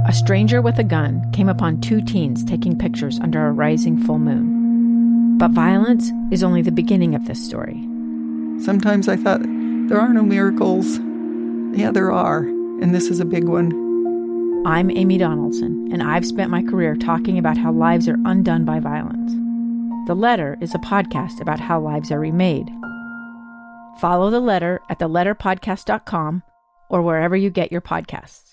a stranger with a gun came upon two teens taking pictures under a rising full moon. But violence is only the beginning of this story. Sometimes I thought, there are no miracles. Yeah, there are, and this is a big one. I'm Amy Donaldson, and I've spent my career talking about how lives are undone by violence. The Letter is a podcast about how lives are remade. Follow The Letter at theletterpodcast.com or wherever you get your podcasts.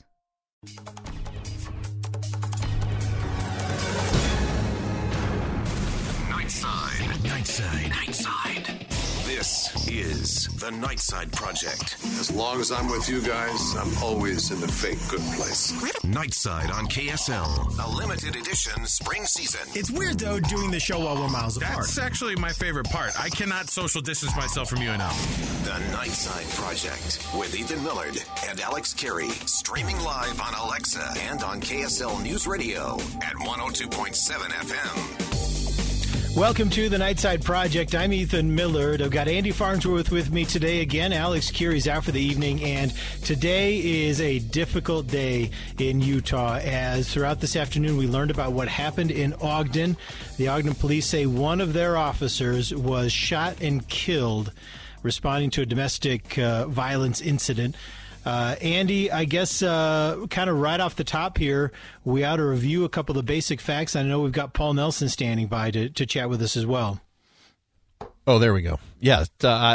Nightside. This is the Nightside Project. As long as I'm with you guys, I'm always in the fake good place. Nightside on KSL, a limited edition spring season. It's weird, though, doing the show while we're miles apart. That's actually my favorite part. I cannot social distance myself from you enough. The Nightside Project with Ethan Millard and Alex Carey. Streaming live on Alexa and on KSL News Radio at 102.7 FM. Welcome to the Nightside Project. I'm Ethan Millard. I've got Andy Farnsworth with me today again. Alex Carey's out for the evening, and today is a difficult day in Utah, as throughout this afternoon we learned about what happened in Ogden. The Ogden police say one of their officers was shot and killed responding to a domestic violence incident. Andy, I guess kind of right off the top here, we ought to review a couple of the basic facts. I know we've got Paul Nelson standing by to chat with us as well. Oh, there we go. Yeah,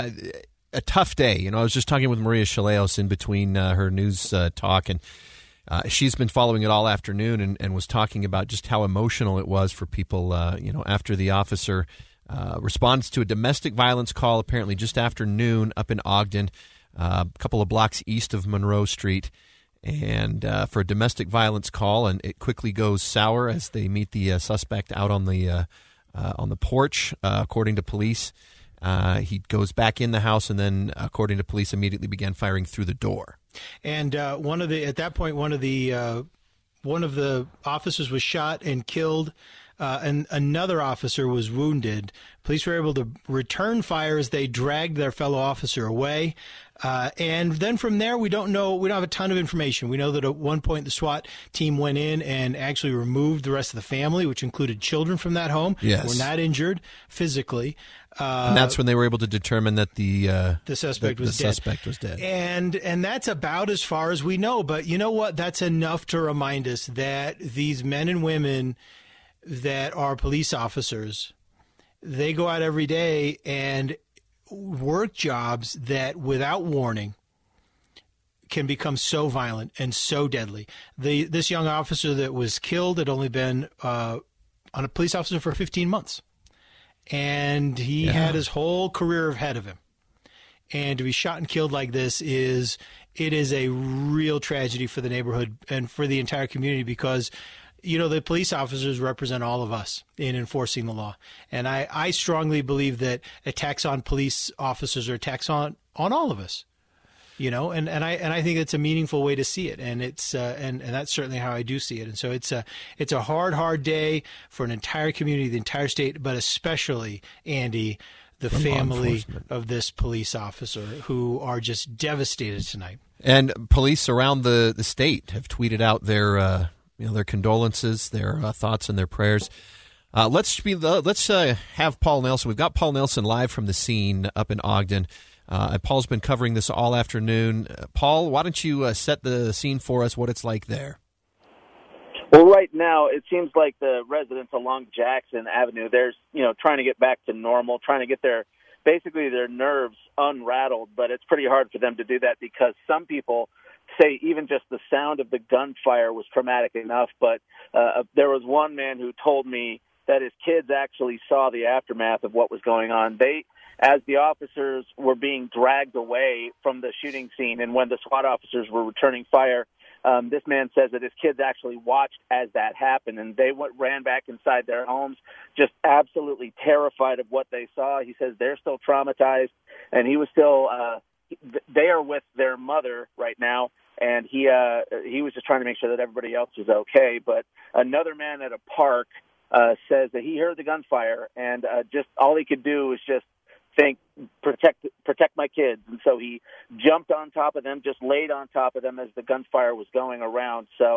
a tough day. You know, I was just talking with Maria Chaleos in between her news talk, and she's been following it all afternoon and was talking about just how emotional it was for people, after the officer responds to a domestic violence call, apparently just after noon up in Ogden. A couple of blocks east of Monroe Street, and for a domestic violence call, and it quickly goes sour as they meet the suspect out on the porch. According to police, he goes back in the house, and then, according to police, immediately began firing through the door. And at that point, one of the officers was shot and killed. And another officer was wounded. Police were able to return fire as they dragged their fellow officer away. And then from there, we don't have a ton of information. We know that at one point the SWAT team went in and actually removed the rest of the family, which included children from that home. Yes. Who were not injured physically. And that's when they were able to determine that the suspect was dead. And that's about as far as we know. But you know what? That's enough to remind us that these men and women that are police officers, they go out every day and work jobs that without warning can become so violent and so deadly. This young officer that was killed had only been on a police officer for 15 months. And he had his whole career ahead of him. And to be shot and killed like this is a real tragedy for the neighborhood and for the entire community, because the police officers represent all of us in enforcing the law. And I strongly believe that attacks on police officers are attacks on all of us, and I think it's a meaningful way to see it. And it's, and that's certainly how I do see it. And so it's a hard day for an entire community, the entire state, but especially, Andy, the family of this police officer, who are just devastated tonight. And police around the state have tweeted out their condolences, their thoughts, and their prayers. Let's have Paul Nelson. We've got Paul Nelson live from the scene up in Ogden. Paul's been covering this all afternoon. Paul, why don't you set the scene for us, what it's like there? Well, right now, it seems like the residents along Jackson Avenue, they're, trying to get back to normal, trying to get their nerves unrattled, but it's pretty hard for them to do that because some people say even just the sound of the gunfire was traumatic enough. But there was one man who told me that his kids actually saw the aftermath of what was going on. As the officers were being dragged away from the shooting scene and when the SWAT officers were returning fire, this man says that his kids actually watched as that happened, and they ran back inside their homes, just absolutely terrified of what they saw. He says they're still traumatized, and he was still they are with their mother right now, and he was just trying to make sure that everybody else was okay. But another man at a park says that he heard the gunfire, and just all he could do was just think, protect my kids. And so he jumped on top of them, just laid on top of them as the gunfire was going around. So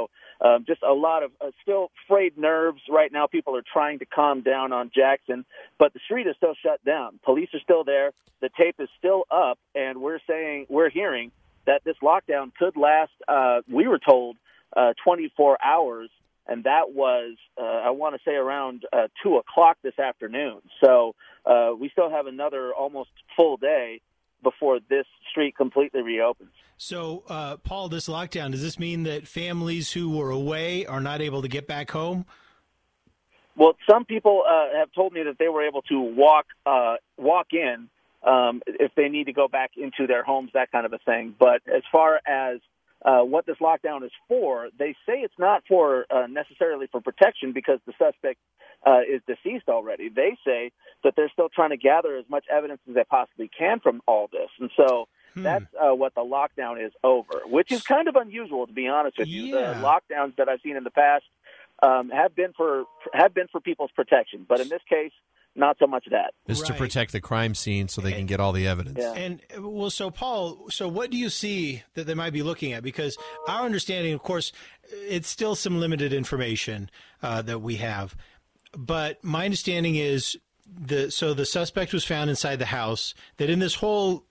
just a lot of still frayed nerves right now. People are trying to calm down on Jackson, but the street is still shut down. Police are still there. The tape is still up, and we're hearing that this lockdown could last, we were told, 24 hours, and that was, I want to say, around 2 o'clock this afternoon. So we still have another almost full day before this street completely reopens. So, Paul, this lockdown, does this mean that families who were away are not able to get back home? Well, some people have told me that they were able to walk in if they need to go back into their homes, that kind of a thing. But as far as what this lockdown is for, they say it's not for necessarily for protection because the suspect is deceased already. They say that they're still trying to gather as much evidence as they possibly can from all this. And so that's what the lockdown is over, which is kind of unusual, to be honest with you. Yeah. The lockdowns that I've seen in the past have been for people's protection. But in this case, not so much that. Is to Right. protect the crime scene so they can get all the evidence. Yeah. And well, so Paul, so what do you see that they might be looking at? Because our understanding, of course, it's still some limited information that we have. But my understanding is the suspect was found inside the house. That in this whole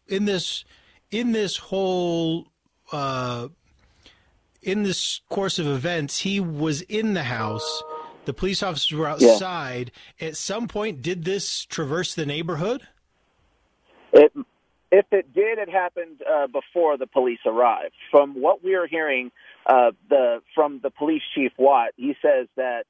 course of events, he was in the house. The police officers were outside. Yeah. At some point, did this traverse the neighborhood? If it did, it happened before the police arrived. From what we are hearing from the police chief, Watt, he says that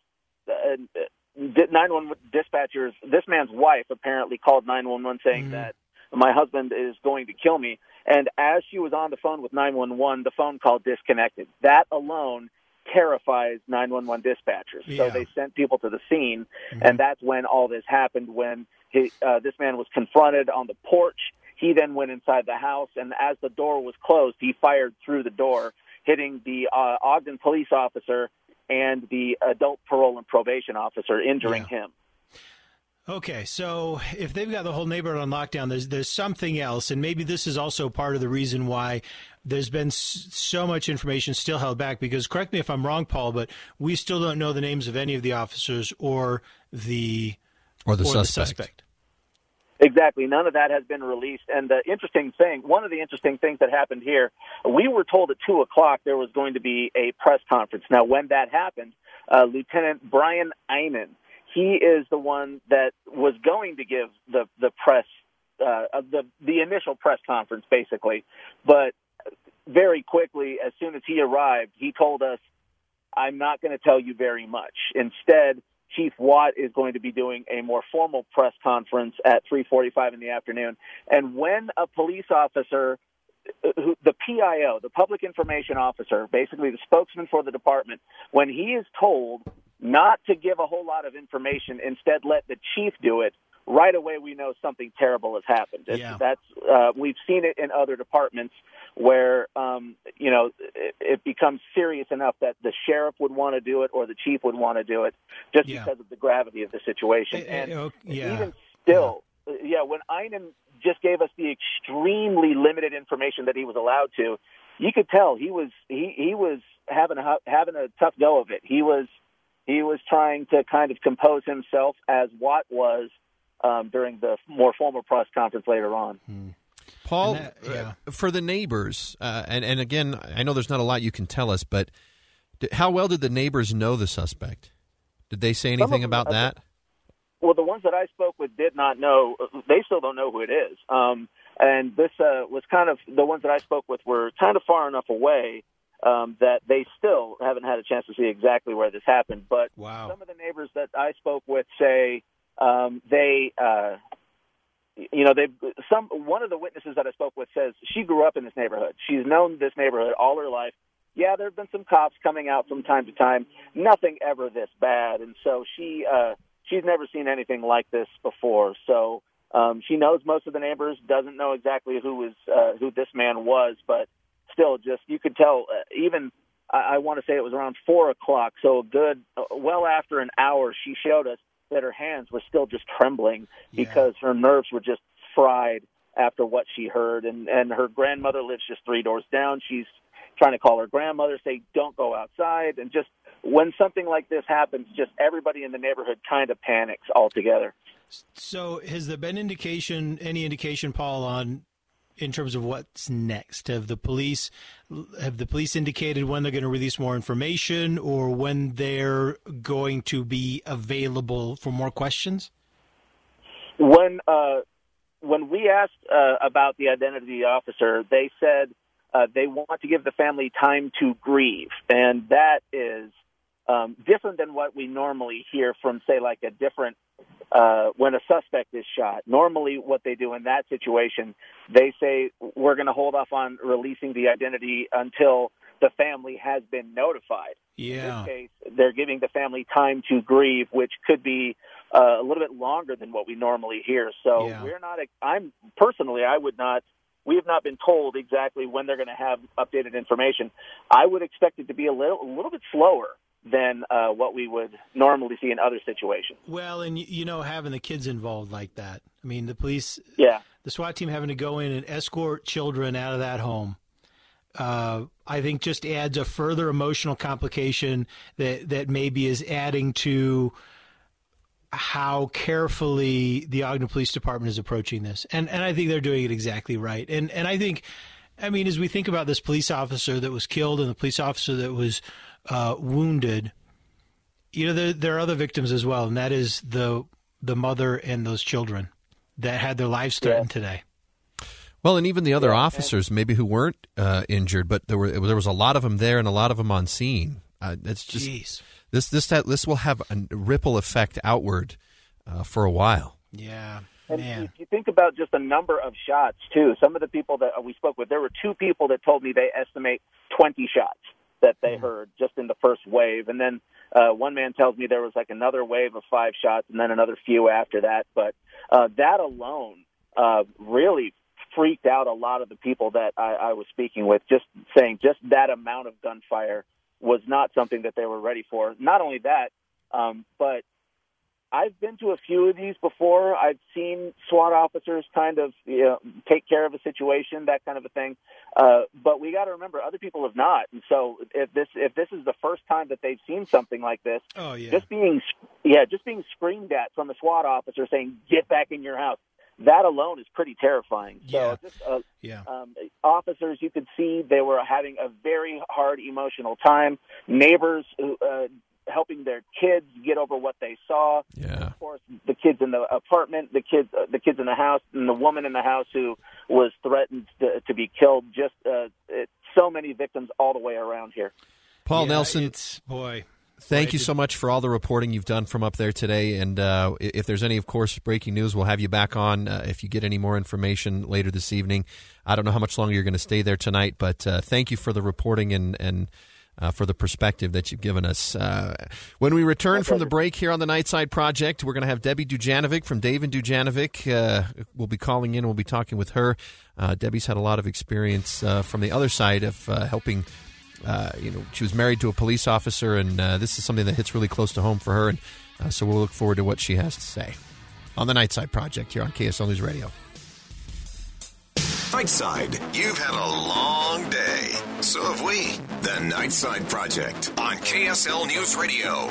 911 dispatchers, this man's wife apparently called 911 saying that my husband is going to kill me. And as she was on the phone with 911, the phone call disconnected. That alone terrifies 911 dispatchers. Yeah. So they sent people to the scene, and that's when all this happened, when this man was confronted on the porch. He then went inside the house, and as the door was closed, he fired through the door, hitting the Ogden police officer and the adult parole and probation officer, injuring him. Okay, so if they've got the whole neighborhood on lockdown, there's something else, and maybe this is also part of the reason why there's been so much information still held back, because correct me if I'm wrong, Paul, but we still don't know the names of any of the officers or the suspect. Exactly. None of that has been released. And one of the interesting things that happened here, we were told at 2 o'clock there was going to be a press conference. Now, when that happened, Lieutenant Brian Eyman, he is the one that was going to give the press, the initial press conference, basically. But very quickly, as soon as he arrived, he told us, I'm not going to tell you very much. Instead, Chief Watt is going to be doing a more formal press conference at 3:45 in the afternoon. And when a police officer, the PIO, the public information officer, basically the spokesman for the department, when he is told not to give a whole lot of information, instead let the chief do it, right away we know something terrible has happened. We've seen it in other departments where it becomes serious enough that the sheriff would want to do it or the chief would want to do it just because of the gravity of the situation. Even still, when Eyman just gave us the extremely limited information that he was allowed to, you could tell he was having a tough go of it. He was trying to kind of compose himself, as Watt was during the more formal press conference later on. Paul, for the neighbors, and again, I know there's not a lot you can tell us, but how well did the neighbors know the suspect? Did they say anything about that? Well, the ones that I spoke with did not know. They still don't know who it is. And this was kind of, the ones that I spoke with were kind of far enough away that they still haven't had a chance to see exactly where this happened. But some of the neighbors that I spoke with say one of the witnesses that I spoke with says she grew up in this neighborhood. She's known this neighborhood all her life. Yeah, there have been some cops coming out from time to time. Nothing ever this bad. And so she's never seen anything like this before. So she knows most of the neighbors, doesn't know exactly who this man was, but still just you could tell even I want to say it was around 4 o'clock. So well after an hour, she showed us that her hands were still just trembling because her nerves were just fried after what she heard. And her grandmother lives just 3 doors down. She's trying to call her grandmother, say, don't go outside. And just when something like this happens, just everybody in the neighborhood kind of panics altogether. So has there been any indication, Paul, in terms of what's next? Have the police indicated when they're going to release more information or when they're going to be available for more questions? When we asked about the identity of the officer, they said they want to give the family time to grieve, and that is different than what we normally hear from, say, like a different when a suspect is shot. Normally what they do in that situation, they say we're going to hold off on releasing the identity until the family has been notified. Yeah. In this case, they're giving the family time to grieve, which could be a little bit longer than what we normally hear. So we're not. We have not been told exactly when they're going to have updated information. I would expect it to be a little bit slower than what we would normally see in other situations. Well, and having the kids involved like that. I mean, the police, the SWAT team having to go in and escort children out of that home, I think just adds a further emotional complication that maybe is adding to how carefully the Ogden Police Department is approaching this. And I think they're doing it exactly right. And I think, as we think about this police officer that was killed and the police officer that was wounded, there are other victims as well, and that is the mother and those children that had their lives threatened today. Well, and even the other officers, maybe who weren't injured, but there was a lot of them there and a lot of them on scene. It's just this will have a ripple effect outward for a while. Yeah. And if you think about just the number of shots, too, some of the people that we spoke with, there were 2 people that told me they estimate 20 shots that they heard just in the first wave. And then one man tells me there was like another wave of 5 shots and then another few after that. But that alone really freaked out a lot of the people that I was speaking with, just saying just that amount of gunfire was not something that they were ready for. Not only that, but I've been to a few of these before. I've seen SWAT officers kind of take care of a situation, that kind of a thing. But we got to remember, other people have not. And so if this is the first time that they've seen something like this, just being screamed at from a SWAT officer saying, "Get back in your house," that alone is pretty terrifying. So officers, you could see they were having a very hard emotional time. Neighbors helping their kids get over what they saw. Yeah. Of course, the kids in the apartment, the kids in the house, and the woman in the house who was threatened to be killed. Just so many victims all the way around here. Paul Nelson, thank you so much for all the reporting you've done from up there today. And if there's any, of course, breaking news, we'll have you back on if you get any more information later this evening. I don't know how much longer you're going to stay there tonight, but thank you for the reporting and for the perspective that you've given us. When we return from the break here on the Nightside Project, we're going to have Debbie Dujanovic from Dave and Dujanovic. We'll be calling in. We'll be talking with her. Debbie's had a lot of experience from the other side of helping. She was married to a police officer, and this is something that hits really close to home for her. And so we'll look forward to what she has to say on the Nightside Project here on KSL News Radio. Nightside, you've had a long day. So have we. The Nightside Project on KSL News Radio.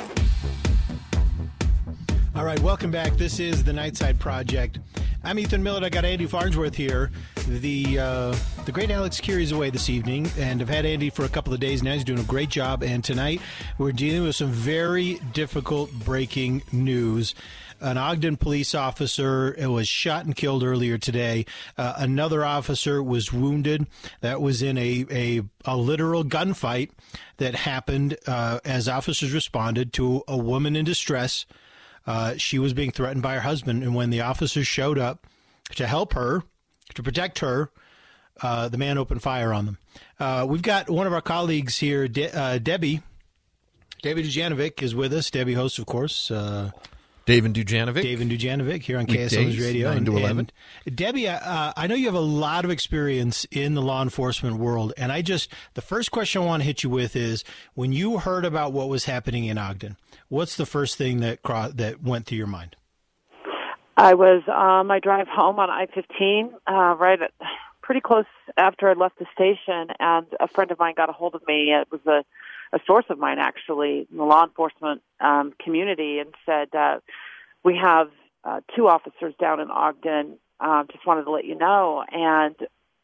All right, welcome back. This is the Nightside Project. I'm Ethan Millard. I got Andy Farnsworth here. The great Alex Curie is away this evening, and I've had Andy for a couple of days now. He's doing a great job, and tonight we're dealing with some very difficult breaking news. An Ogden police officer was shot and killed earlier today. Another officer was wounded. That was in a literal gunfight that happened as officers responded to a woman in distress. She was being threatened by her husband, and when the officers showed up to help her, to protect her, the man opened fire on them. We've got one of our colleagues here, Debbie Dujanovic is with us. Debbie hosts, of course, Dave and Dujanovic. Dave and Dujanovic here on KSL News Radio. 9 to 11. And Debbie, I know you have a lot of experience in the law enforcement world, and the first question I want to hit you with is, when you heard about what was happening in Ogden, what's the first thing that went through your mind? I was on my drive home on I-15, right pretty close after I left the station, and a friend of mine got a hold of me. It was a source of mine, actually, in the law enforcement community, and said, we have 2 officers down in Ogden. Just wanted to let you know. And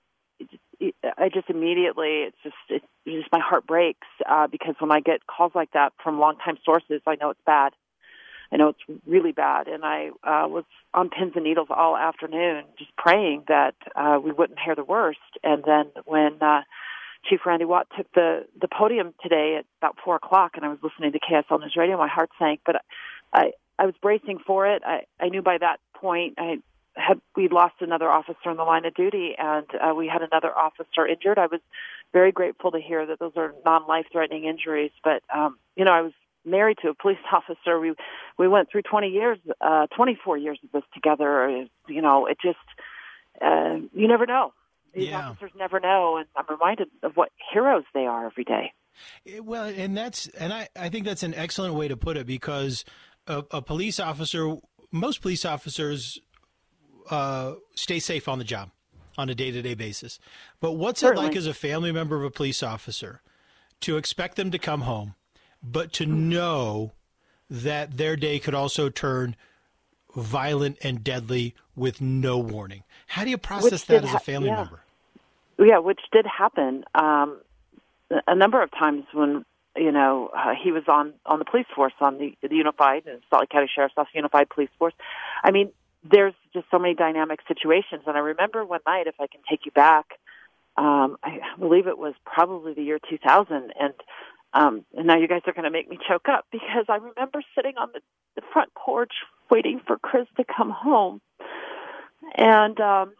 I just immediately, it's just my heart breaks because when I get calls like that from longtime sources, I know it's bad. I know it's really bad. And I was on pins and needles all afternoon just praying that we wouldn't hear the worst. And then when Chief Randy Watt took the podium today at about 4 o'clock, and I was listening to KSL News Radio, my heart sank. But I was bracing for it. I knew by that point we'd lost another officer in the line of duty, and we had another officer injured. I was very grateful to hear that those are non-life-threatening injuries. But, I was married to a police officer. We went through 24 years of this together. It just, you never know. These officers never know, and I'm reminded of what heroes they are every day. Well, and I think that's an excellent way to put it, because a police officer, most police officers stay safe on the job on a day-to-day basis. But what's it like as a family member of a police officer to expect them to come home, but to know that their day could also turn violent and deadly with no warning? How do you process that as a family member? Yeah, which did happen a number of times when, he was on the police force, on the Unified, Salt Lake County Sheriff's Office Unified Police Force. I mean, there's just so many dynamic situations. And I remember one night, if I can take you back, I believe it was probably the year 2000, and now you guys are going to make me choke up, because I remember sitting on the front porch waiting for Chris to come home. And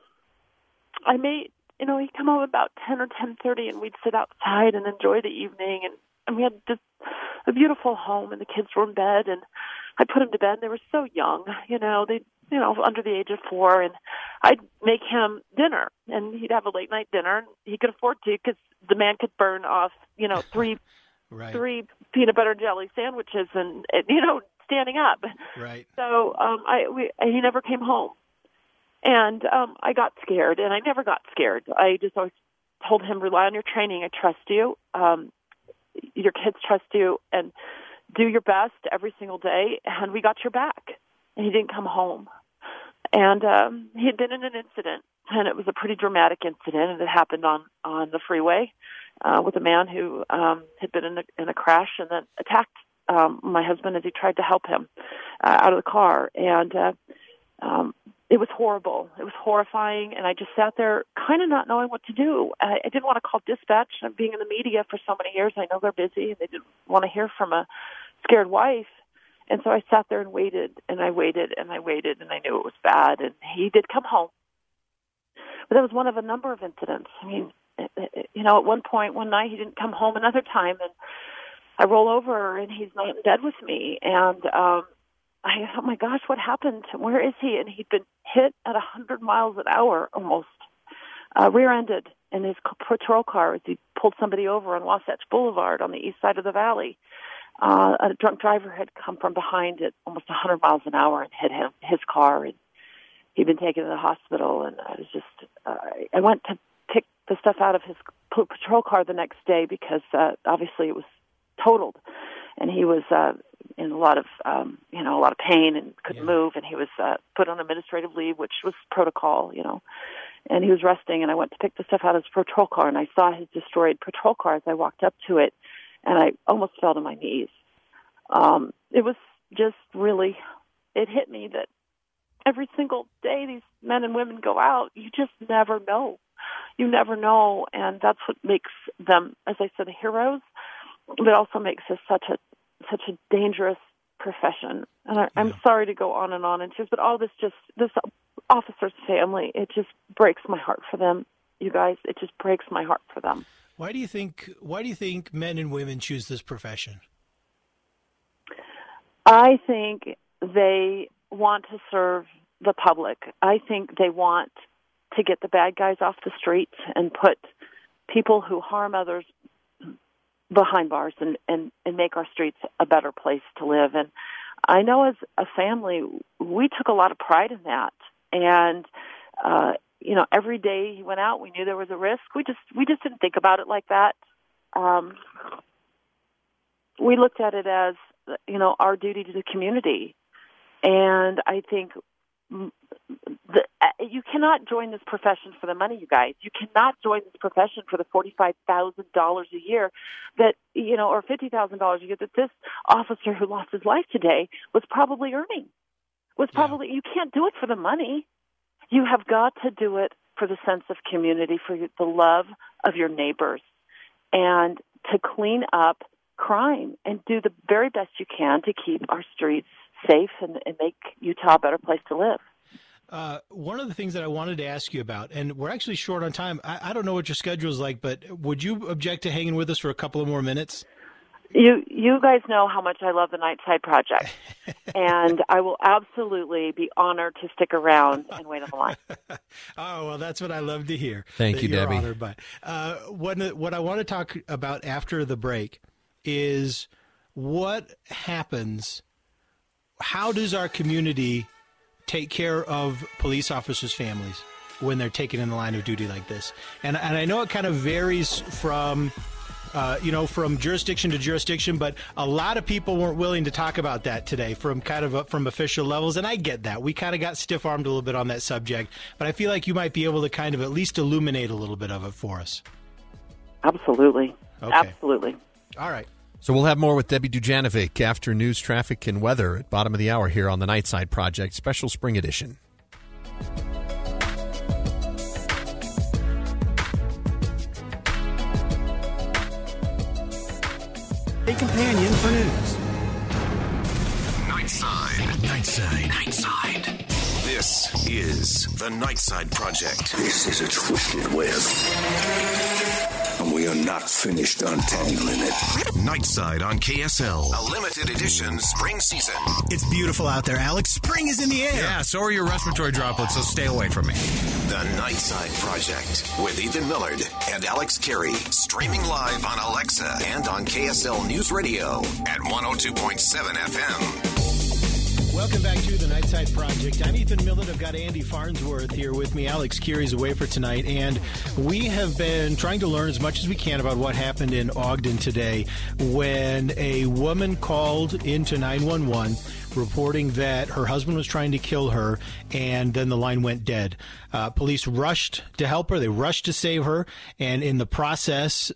I made, he'd come home about 10 or 10:30, and we'd sit outside and enjoy the evening. And we had just a beautiful home, and the kids were in bed, and I put them to bed. And they were so young, under the age of 4, and I'd make him dinner, and he'd have a late night dinner, and he could afford to, because the man could burn off, 3 3 peanut butter and jelly sandwiches, and standing up. Right. So he never came home, and I got scared, and I never got scared. I just always told him, rely on your training. I trust you. Your kids trust you, and do your best every single day, and we got your back. And he didn't come home. And he had been in an incident, and it was a pretty dramatic incident, and it happened on the freeway with a man who had been in a crash and then attacked my husband as he tried to help him out of the car. And it was horrible. It was horrifying, and I just sat there kind of not knowing what to do. I didn't want to call dispatch. And being in the media for so many years, I know they're busy, and they didn't want to hear from a scared wife. And so I sat there and waited, and I waited, and I waited, and I knew it was bad. And he did come home. But that was one of a number of incidents. I mean, at one point, one night, he didn't come home. Another time, and I roll over, and he's not in bed with me. And oh, my gosh, what happened? Where is he? And he'd been hit at 100 miles an hour almost, rear-ended in his patrol car as he pulled somebody over on Wasatch Boulevard on the east side of the valley. A drunk driver had come from behind at almost 100 miles an hour and hit his car, and he'd been taken to the hospital. And I was just, I went to pick the stuff out of his patrol car the next day because obviously it was totaled, and he was in a lot of pain and couldn't move, and he was put on administrative leave, which was protocol, and he was resting. And I went to pick the stuff out of his patrol car, and I saw his destroyed patrol car as I walked up to it. And I almost fell to my knees. It was just really, it hit me that every single day these men and women go out, you just never know. You never know, and that's what makes them, as I said, heroes, but also makes this such a dangerous profession. And I'm sorry to go on and tears, but all this officer's family, it just breaks my heart for them, you guys. It just breaks my heart for them. Why do you think men and women choose this profession? I think they want to serve the public. I think they want to get the bad guys off the streets and put people who harm others behind bars and make our streets a better place to live. And I know as a family, we took a lot of pride in that. And every day he went out, we knew there was a risk. We just didn't think about it like that. We looked at it as, our duty to the community. And I think you cannot join this profession for the money, you guys. You cannot join this profession for the $45,000 a year that, or $50,000 a year that this officer who lost his life today was probably earning. You can't do it for the money. You have got to do it for the sense of community, for the love of your neighbors, and to clean up crime and do the very best you can to keep our streets safe and make Utah a better place to live. One of the things that I wanted to ask you about, and we're actually short on time. I don't know what your schedule is like, but would you object to hanging with us for a couple of more minutes? You guys know how much I love the Nightside Project, and I will absolutely be honored to stick around and wait on the line. Oh, well, that's what I love to hear. Thank you, Debbie. Honored by. What I want to talk about after the break is what happens. How does our community take care of police officers' families when they're taken in the line of duty like this? And I know it kind of varies from jurisdiction to jurisdiction, but a lot of people weren't willing to talk about that today from official levels, and I get that. We kind of got stiff-armed a little bit on that subject, but I feel like you might be able to kind of at least illuminate a little bit of it for us. Absolutely. Okay. Absolutely. All right. So we'll have more with Debbie Dujanovic after news, traffic, and weather at bottom of the hour here on the Nightside Project, special spring edition. A companion for news. Nightside. This is the Nightside Project. This is a twisted web, and we are not finished untangling it. Nightside on KSL. A limited edition spring season. It's beautiful out there, Alex. Spring is in the air. Yeah, so are your respiratory droplets, so stay away from me. The Nightside Project with Ethan Millard and Alex Carey. Streaming live on Alexa and on KSL News Radio at 102.7 FM. Welcome back to the Nightside Project. I'm Ethan Millard. I've got Andy Farnsworth here with me. Alex Carey's away for tonight, and we have been trying to learn as much as we can about what happened in Ogden today when a woman called into 911 reporting that her husband was trying to kill her, and then the line went dead. Police rushed to help her. They rushed to save her, and in the process,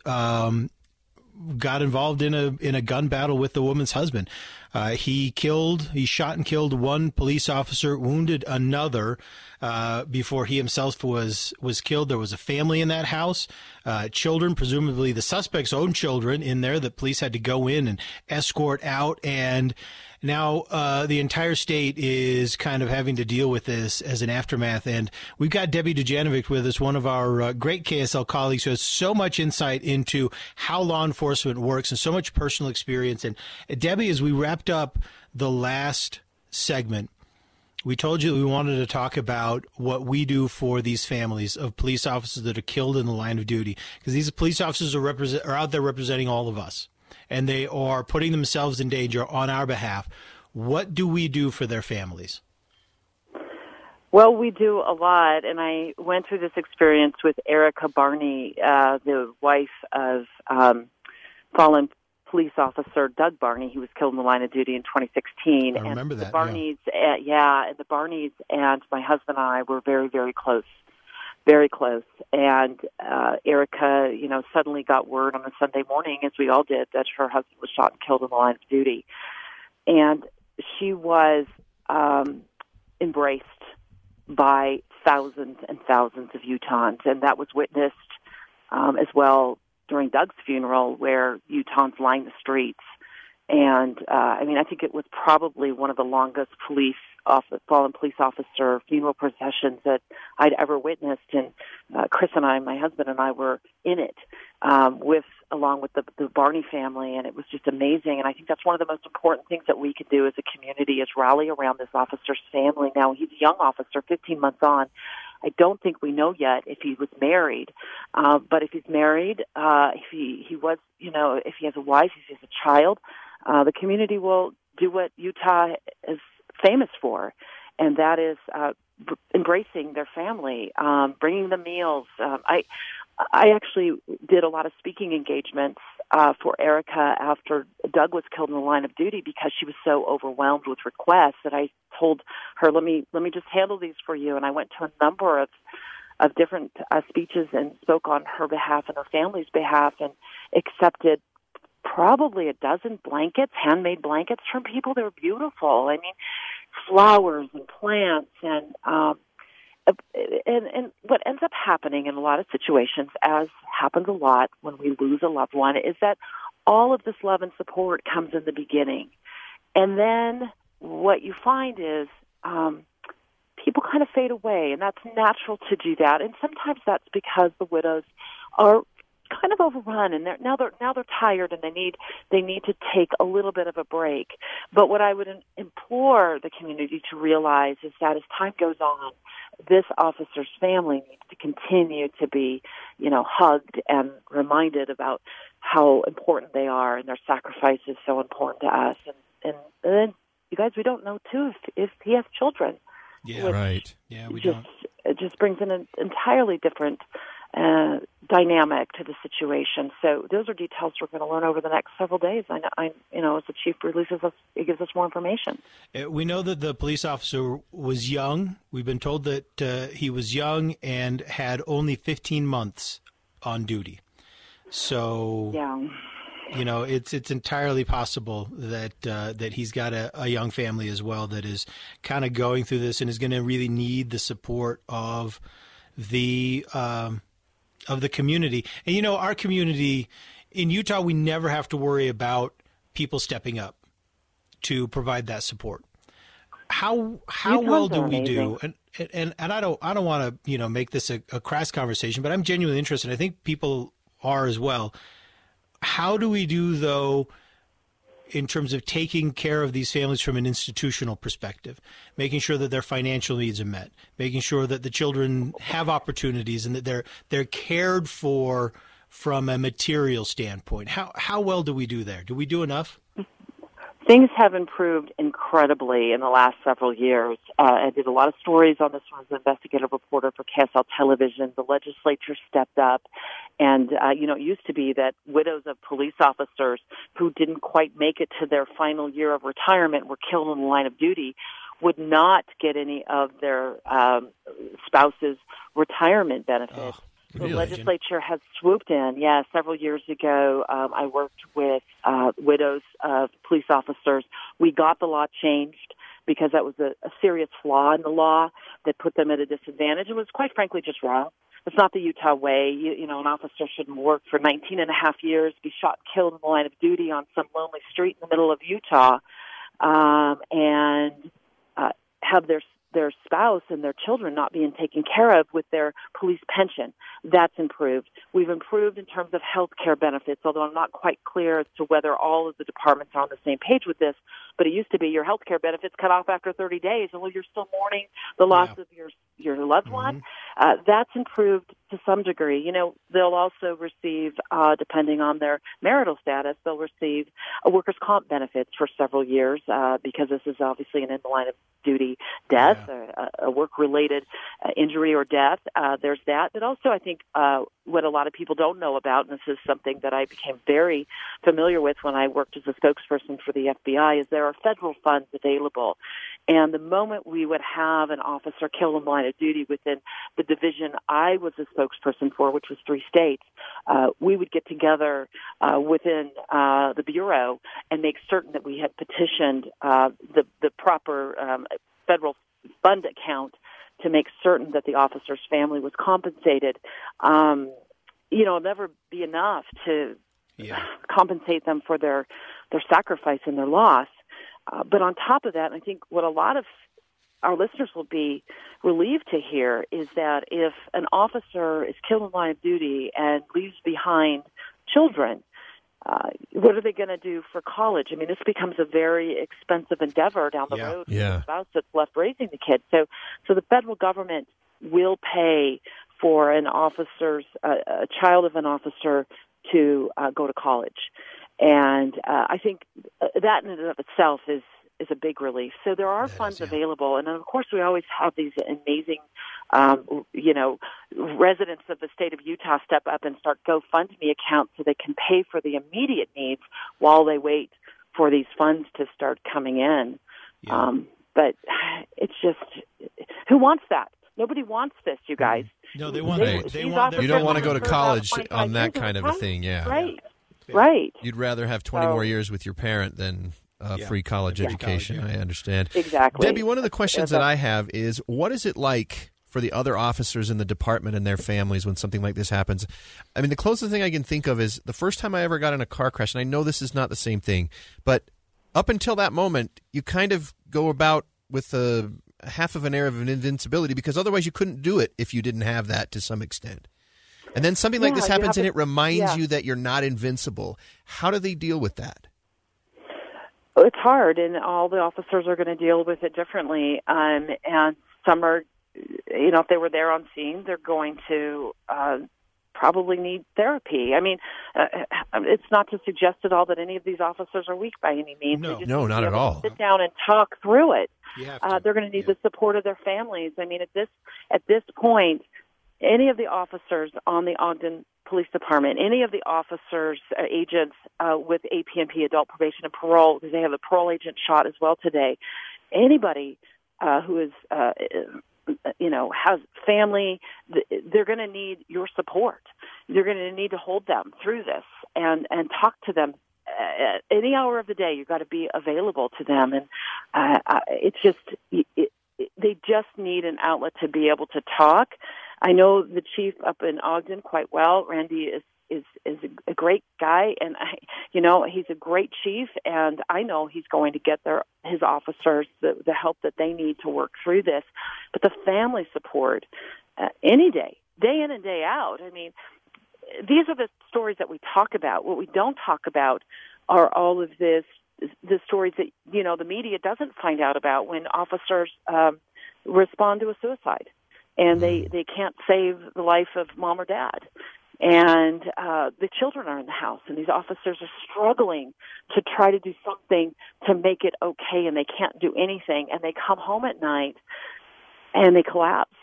got involved in a gun battle with the woman's husband. He shot and killed one police officer, wounded another before he himself was killed. There was a family in that house, children, presumably the suspect's own children in there that police had to go in and escort out. And now the entire state is kind of having to deal with this as an aftermath. And we've got Debbie Dujanovic with us, one of our great KSL colleagues who has so much insight into how law enforcement works and so much personal experience. And Debbie, as we wrapped up the last segment, we told you that we wanted to talk about what we do for these families of police officers that are killed in the line of duty, because these police officers are out there representing all of us, and they are putting themselves in danger on our behalf. What do we do for their families? Well, we do a lot, and I went through this experience with Erica Barney, the wife of fallen police officer Doug Barney. He was killed in the line of duty in 2016. I remember that. The Barneys, and the Barneys and my husband and I were very, very close. Very close. And Erica, suddenly got word on a Sunday morning, as we all did, that her husband was shot and killed in the line of duty. And she was embraced by thousands and thousands of Utahns, and that was witnessed as well during Doug's funeral, where Utahns lined the streets. And, I think it was probably one of the longest fallen police officer funeral processions that I'd ever witnessed. And Chris and I, my husband and I, were in it along with the Barney family, and it was just amazing. And I think that's one of the most important things that we can do as a community is rally around this officer's family. Now, he's a young officer, 15 months on. I don't think we know yet if he was married, but if he's married, if he was, if he has a wife, if he has a child, the community will do what Utah is famous for, and that is embracing their family, bringing them meals. I actually did a lot of speaking engagements for Erica after Doug was killed in the line of duty because she was so overwhelmed with requests that I told her, let me just handle these for you. And I went to a number of different speeches and spoke on her behalf and her family's behalf and accepted probably a dozen blankets, handmade blankets from people. They were beautiful. I mean, flowers and plants and what ends up happening in a lot of situations, as happens a lot when we lose a loved one, is that all of this love and support comes in the beginning. And then what you find is people kind of fade away, and that's natural to do that. And sometimes that's because the widows are kind of overrun, and they're tired, and they need to take a little bit of a break. But what I would implore the community to realize is that as time goes on, this officer's family needs to continue to be, hugged and reminded about how important they are, and their sacrifice is so important to us. And then, you guys, we don't know too if he has children. Yeah, right. Yeah, it just brings in an entirely different dynamic to the situation. So those are details we're going to learn over the next several days. I as the chief releases us, it gives us more information. We know that the police officer was young. We've been told that he was young and had only 15 months on duty. So, yeah. It's entirely possible that he's got a young family as well that is kind of going through this and is going to really need the support of the community. And our community in Utah, we never have to worry about people stepping up to provide that support. How well do we do? And I don't want to make this a crass conversation, but I'm genuinely interested. I think people are as well. How do we do, though, in terms of taking care of these families from an institutional perspective, making sure that their financial needs are met, making sure that the children have opportunities and that they're cared for from a material standpoint? How well do we do there? Do we do enough? Things have improved incredibly in the last several years. I did a lot of stories on this one as an investigative reporter for KSL Television. The legislature stepped up, and it used to be that widows of police officers who didn't quite make it to their final year of retirement, were killed in the line of duty, would not get any of their spouse's retirement benefits. Oh. The Really? legislature has swooped in. Yeah, several years ago, I worked with widows of police officers. We got the law changed because that was a serious flaw in the law that put them at a disadvantage. It was, quite frankly, just wrong. It's not the Utah way. An officer shouldn't work for 19 and a half years, be shot and killed in the line of duty on some lonely street in the middle of Utah, and have their spouse and their children not being taken care of with their police pension. That's improved. We've improved in terms of health care benefits, although I'm not quite clear as to whether all of the departments are on the same page with this. But it used to be your health care benefits cut off after 30 days, and you're still mourning the loss of your loved one. That's improved to some degree. They'll also receive, depending on their marital status, they'll receive a workers' comp benefits for several years because this is obviously an in-the-line of duty death, a work-related injury or death. There's that. But also, I think what a lot of people don't know about, and this is something that I became very familiar with when I worked as a spokesperson for the FBI, is there are federal funds available. And the moment we would have an officer killed in the line of duty within the division I was a spokesperson for, which was 3 states, we would get together within the Bureau and make certain that we had petitioned the proper federal fund account to make certain that the officer's family was compensated. It'll never be enough to compensate them for their sacrifice and their loss. But on top of that, I think what a lot of our listeners will be relieved to hear is that if an officer is killed in line of duty and leaves behind children, what are they going to do for college? I mean, this becomes a very expensive endeavor down the road for the spouse that's left raising the kids. So the federal government will pay for an officer's, a child of an officer to go to college. And I think that in and of itself is is a big relief. So there are funds available, and of course we always have these amazing, residents of the state of Utah step up and start GoFundMe accounts so they can pay for the immediate needs while they wait for these funds to start coming in. Yeah. But it's just, who wants that? Nobody wants this, you guys. No, they want. They want. You don't want to go to college on that kind of a thing, yeah. Right. Right. You'd rather have 20 more years with your parent than free college education. I understand. Exactly. Debbie, one of the questions that I have is, what is it like for the other officers in the department and their families when something like this happens? I mean, the closest thing I can think of is the first time I ever got in a car crash, and I know this is not the same thing, but up until that moment, you kind of go about with a half of an air of an invincibility because otherwise you couldn't do it if you didn't have that to some extent. And then something like this happens and it reminds you that you're not invincible. How do they deal with that? It's hard, and all the officers are going to deal with it differently. And some are, if they were there on scene, they're going to probably need therapy. I mean, it's not to suggest at all that any of these officers are weak by any means. No, not at all. Sit down and talk through it. They're going to need the support of their families. I mean, at this point, any of the officers on the Ogden Police Department, any of the officers, agents with APNP, Adult Probation and Parole, because they have a parole agent shot as well today, anybody who is, has family, they're going to need your support. You're going to need to hold them through this and talk to them. Any hour of the day, you've got to be available to them. And it's just, they just need an outlet to be able to talk. I know the chief up in Ogden quite well. Randy is a great guy, and he's a great chief, and I know he's going to get his officers the help that they need to work through this. But the family support, any day in and day out. I mean, these are the stories that we talk about. What we don't talk about are all of the stories that the media doesn't find out about when officers respond to a suicide. And they can't save the life of mom or dad. And the children are in the house, and these officers are struggling to try to do something to make it okay, and they can't do anything. And they come home at night, and they collapse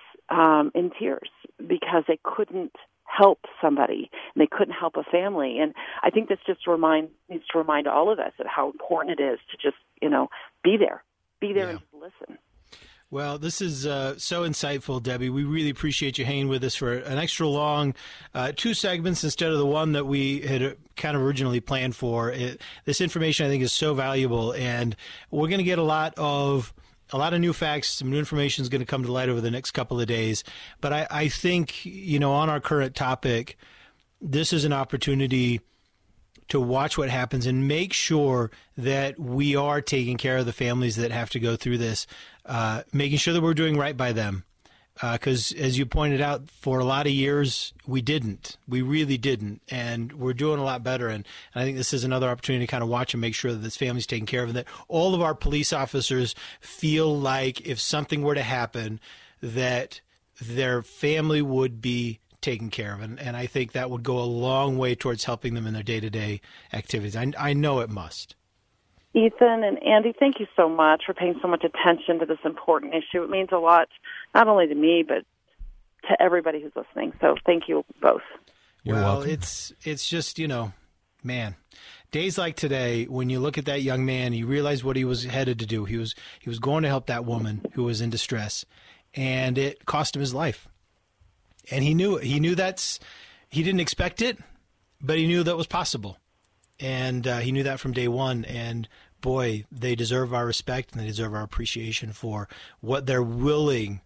in tears because they couldn't help somebody, and they couldn't help a family. And I think this just needs to remind all of us of how important it is to just, be there and just listen. Well, this is so insightful, Debbie. We really appreciate you hanging with us for an extra long 2 segments instead of the one that we had kind of originally planned for. This information, I think, is so valuable, and we're going to get a lot of new facts. Some new information is going to come to light over the next couple of days. But I think, on our current topic, this is an opportunity to watch what happens and make sure that we are taking care of the families that have to go through this, making sure that we're doing right by them. Because as you pointed out, for a lot of years, we didn't. We really didn't. And we're doing a lot better. And I think this is another opportunity to kind of watch and make sure that this family's taken care of and that all of our police officers feel like if something were to happen, that their family would be taken care of. And I think that would go a long way towards helping them in their day-to-day activities. I know it must. Ethan and Andy, thank you so much for paying so much attention to this important issue. It means a lot, not only to me, but to everybody who's listening. So thank you both. You're welcome. It's just, man, days like today, when you look at that young man, you realize what he was headed to do. He was going to help that woman who was in distress, and it cost him his life. And he knew it. He didn't expect it, but he knew that was possible. And he knew that from day one. And boy, they deserve our respect and they deserve our appreciation for what they're willing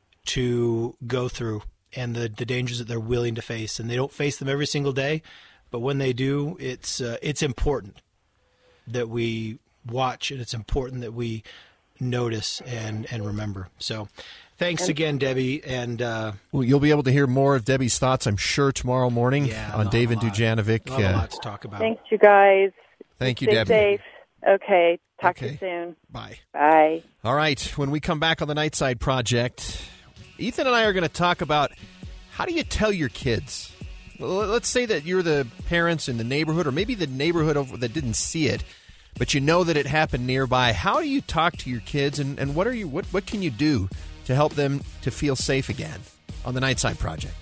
to go through and the dangers that they're willing to face. And they don't face them every single day, but when they do, it's important that we watch, and it's important that we notice and remember. So thanks again, Debbie. And you'll be able to hear more of Debbie's thoughts, I'm sure, tomorrow morning on David Dujanovic. A lot to talk about. Thanks, you guys. Thank you, Stay Debbie. Safe. Okay. Talk to you soon. Bye. Bye. All right. When we come back on the Nightside Project, Ethan and I are going to talk about how do you tell your kids? Well, let's say that you're the parents in the neighborhood, or maybe the neighborhood that didn't see it. but you know that it happened nearby. How do you talk to your kids, and what can you do to help them to feel safe again on the Nightside Project?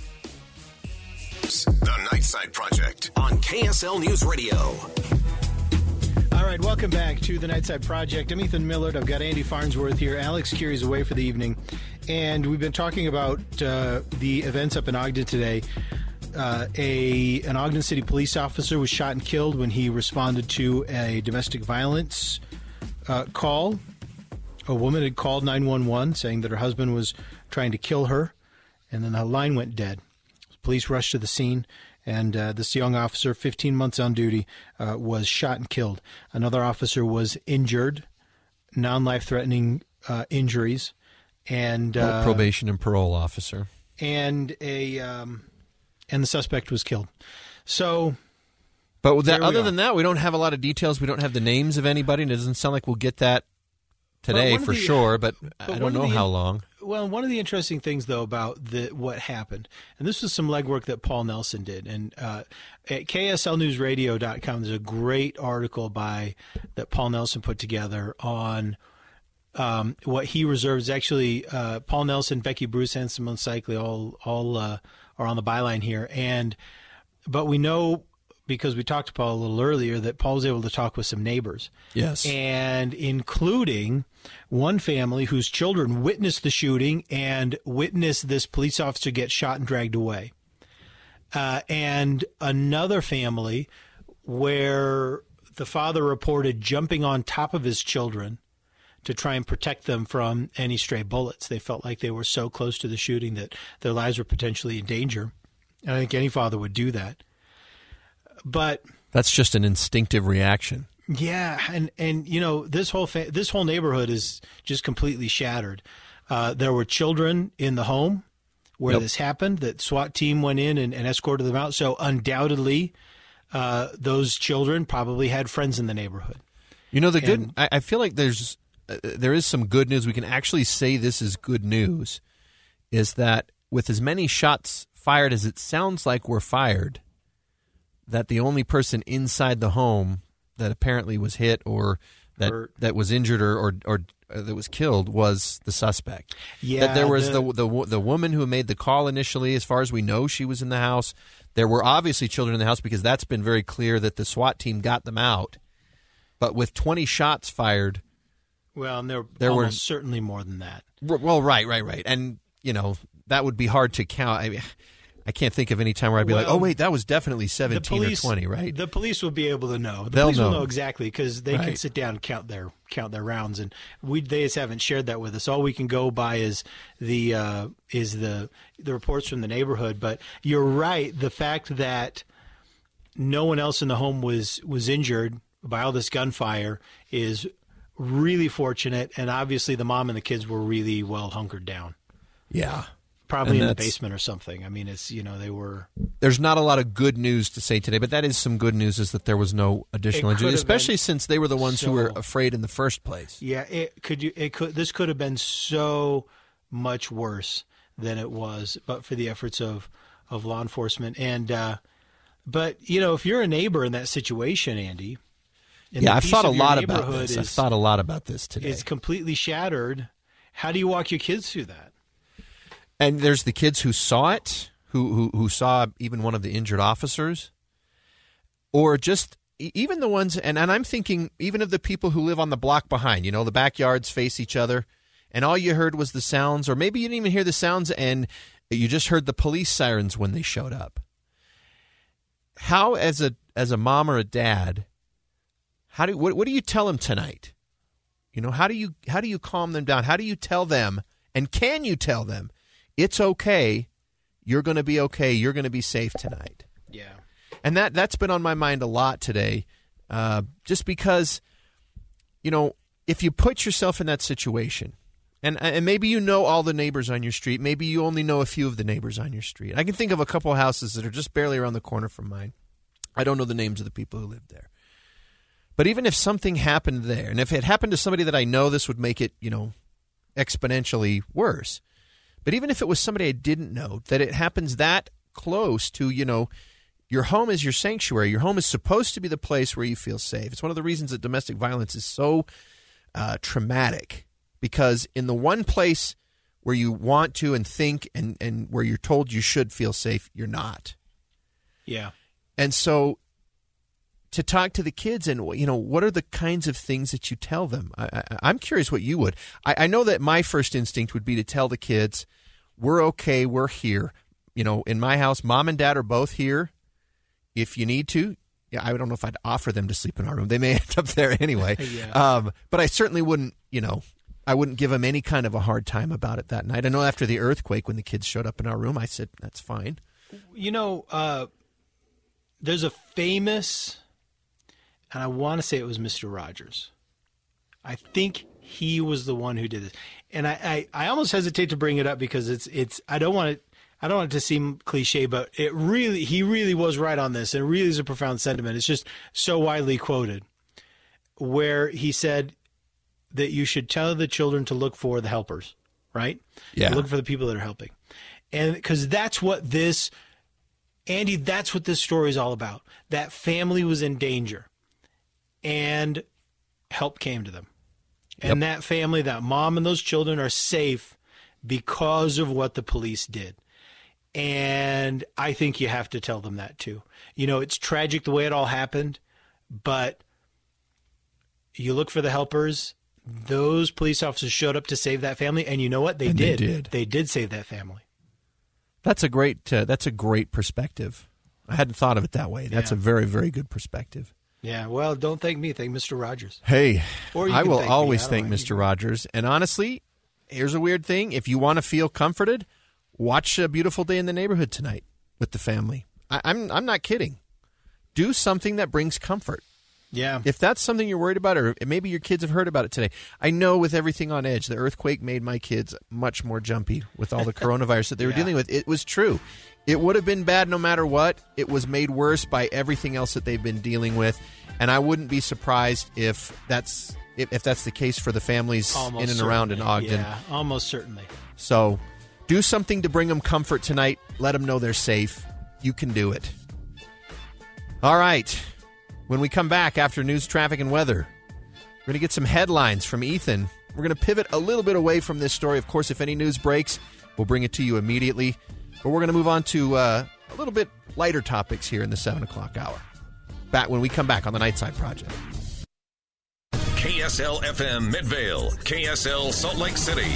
The Nightside Project on KSL News Radio. All right, welcome back to the Nightside Project. I'm Ethan Millard. I've got Andy Farnsworth here. Alex Curie's away for the evening. And we've been talking about the events up in Ogden today. An Ogden City police officer was shot and killed when he responded to a domestic violence call. A woman had called 911 saying that her husband was trying to kill her, and then the line went dead. Police rushed to the scene, and this young officer, 15 months on duty, was shot and killed. Another officer was injured, non-life-threatening injuries, and probation and parole officer, and the suspect was killed. So, but other than that, we don't have a lot of details. We don't have the names of anybody, and it doesn't sound like we'll get that today for sure. But I don't know how long. Well, one of the interesting things, though, about what happened, and this was some legwork that Paul Nelson did, and at KSLNewsRadio.com, there's a great article that Paul Nelson put together on what he reserves. Actually, Paul Nelson, Becky Bruce, and Simone Cycli all are on the byline here, but we know, because we talked to Paul a little earlier, that Paul was able to talk with some neighbors. Yes. And including one family whose children witnessed the shooting and witnessed this police officer get shot and dragged away. And another family where the father reported jumping on top of his children to try and protect them from any stray bullets. They felt like they were so close to the shooting that their lives were potentially in danger. And I think any father would do that. But that's just an instinctive reaction. Yeah, and you know, this whole neighborhood is just completely shattered. There were children in the home where this happened. That SWAT team went in and escorted them out. So undoubtedly, those children probably had friends in the neighborhood. You know, I feel like there is some good news. We can actually say this is good news. Is that with as many shots fired as it sounds like were fired, that the only person inside the home that apparently was hit or that was injured or that was killed was the suspect. Yeah, that there was the woman who made the call initially. As far as we know, she was in the house. There were obviously children in the house because that's been very clear that the SWAT team got them out. But with 20 shots fired, well, and there were certainly more than that. Well, right, and you know that would be hard to count. I can't think of any time where I'd be like, oh, wait, that was definitely 17 or 20, right? The police will be able to know. They'll police will know exactly because they right. can sit down and count their rounds, and they just haven't shared that with us. All we can go by is the reports from the neighborhood. But you're right. The fact that no one else in the home was injured by all this gunfire is really fortunate, and obviously the mom and the kids were really well hunkered down. Yeah. Probably in the basement or something. I mean, they were... There's not a lot of good news to say today, but that is some good news, is that there was no additional injury, especially since they were the ones who were afraid in the first place. Yeah, this could have been so much worse than it was, but for the efforts of law enforcement. And but, you know, if you're a neighbor in that situation, Andy... I've thought a lot about this. I've thought a lot about this today. It's completely shattered. How do you walk your kids through that? And there's the kids who saw it, who saw even one of the injured officers, or just even the ones, and I'm thinking even of the people who live on the block behind. You know, the backyards face each other, and all you heard was the sounds, or maybe you didn't even hear the sounds, and you just heard the police sirens when they showed up. How, as a mom or a dad, what do you tell them tonight? You know, how do you calm them down? How do you tell them, and can you tell them, it's okay, you're going to be okay, you're going to be safe tonight? Yeah. And that's been on my mind a lot today, just because, you know, if you put yourself in that situation, and maybe you know all the neighbors on your street, maybe you only know a few of the neighbors on your street. I can think of a couple houses that are just barely around the corner from mine. I don't know the names of the people who live there. But even if something happened there, and if it happened to somebody that I know, this would make it, you know, exponentially worse. But even if it was somebody I didn't know, that it happens that close to, you know, Your home is your sanctuary. Your home is supposed to be the place where you feel safe. It's one of the reasons that domestic violence is so traumatic, because in the one place where you want to and think and where you're told you should feel safe, you're not. Yeah. And so to talk to the kids and, what are the kinds of things that you tell them? I'm curious what you would. I know that my first instinct would be to tell the kids, we're okay, we're here. In my house, mom and dad are both here. If you need to, I don't know if I'd offer them to sleep in our room. They may end up there anyway. Yeah. But I certainly wouldn't, I wouldn't give them any kind of a hard time about it that night. I know after the earthquake, when the kids showed up in our room, I said, that's fine. There's a famous, and I want to say it was Mr. Rogers. I think he was the one who did this. And I almost hesitate to bring it up because it's I don't want it to seem cliche, but he really was right on this, and it really is a profound sentiment. It's just so widely quoted, where he said that you should tell the children to look for the helpers, right? Yeah. To look for the people that are helping. And because that's what this story is all about. That family was in danger, and help came to them. Yep. And that family, that mom and those children are safe because of what the police did. And I think you have to tell them that too. It's tragic the way it all happened, but you look for the helpers. Those police officers showed up to save that family, and you know what? They did. They did save that family. That's a great perspective. I hadn't thought of it that way. That's a very, very good perspective. Yeah, well, don't thank me. Thank Mr. Rogers. Hey, I will thank always thank Mr. Rogers. And honestly, here's a weird thing. If you want to feel comforted, watch A Beautiful Day in the Neighborhood tonight with the family. I'm not kidding. Do something that brings comfort. Yeah. If that's something you're worried about, or maybe your kids have heard about it today. I know with everything on edge, the earthquake made my kids much more jumpy with all the coronavirus that they were dealing with. It was true. It would have been bad no matter what. It was made worse by everything else that they've been dealing with. And I wouldn't be surprised if that's the case for the families almost in and around in Ogden. Yeah, almost certainly. So do something to bring them comfort tonight. Let them know they're safe. You can do it. All right. When we come back after news, traffic, and weather, we're going to get some headlines from Ethan. We're going to pivot a little bit away from this story. Of course, if any news breaks, we'll bring it to you immediately. But we're going to move on to a little bit lighter topics here in the 7 o'clock hour. Back when we come back on the Nightside Project. KSL FM Midvale, KSL Salt Lake City.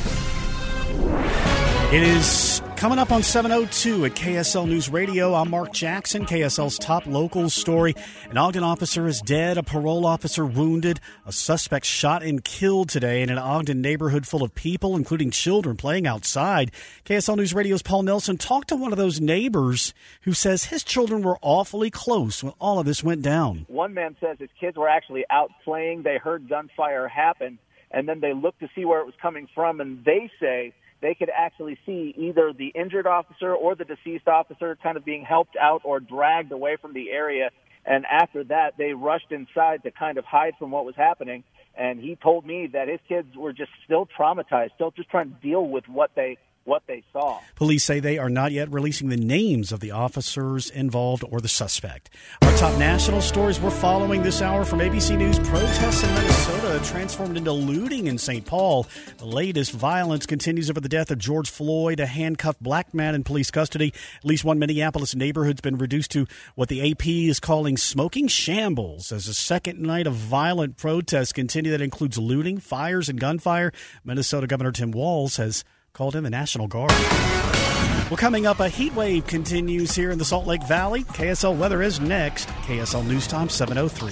It is coming up on 7:02 at KSL News Radio. I'm Mark Jackson, KSL's top local story. An Ogden officer is dead, a parole officer wounded, a suspect shot and killed today in an Ogden neighborhood full of people, including children playing outside. KSL News Radio's Paul Nelson talked to one of those neighbors who says his children were awfully close when all of this went down. One man says his kids were actually out playing. They heard gunfire happen, and then they looked to see where it was coming from, and they say they could actually see either the injured officer or the deceased officer kind of being helped out or dragged away from the area. And after that, they rushed inside to kind of hide from what was happening. And he told me that his kids were just still traumatized, still just trying to deal with what they saw. Police say they are not yet releasing the names of the officers involved or the suspect. Our top national stories we're following this hour from ABC News. Protests in Minnesota transformed into looting in St. Paul. The latest violence continues over the death of George Floyd, a handcuffed black man in police custody. At least one Minneapolis neighborhood's been reduced to what the AP is calling smoking shambles as a second night of violent protests continue. That includes looting, fires, and gunfire. Minnesota Governor Tim Walz has called in the National Guard. Well, coming up, a heat wave continues here in the Salt Lake Valley. KSL weather is next. KSL News Time 7:03.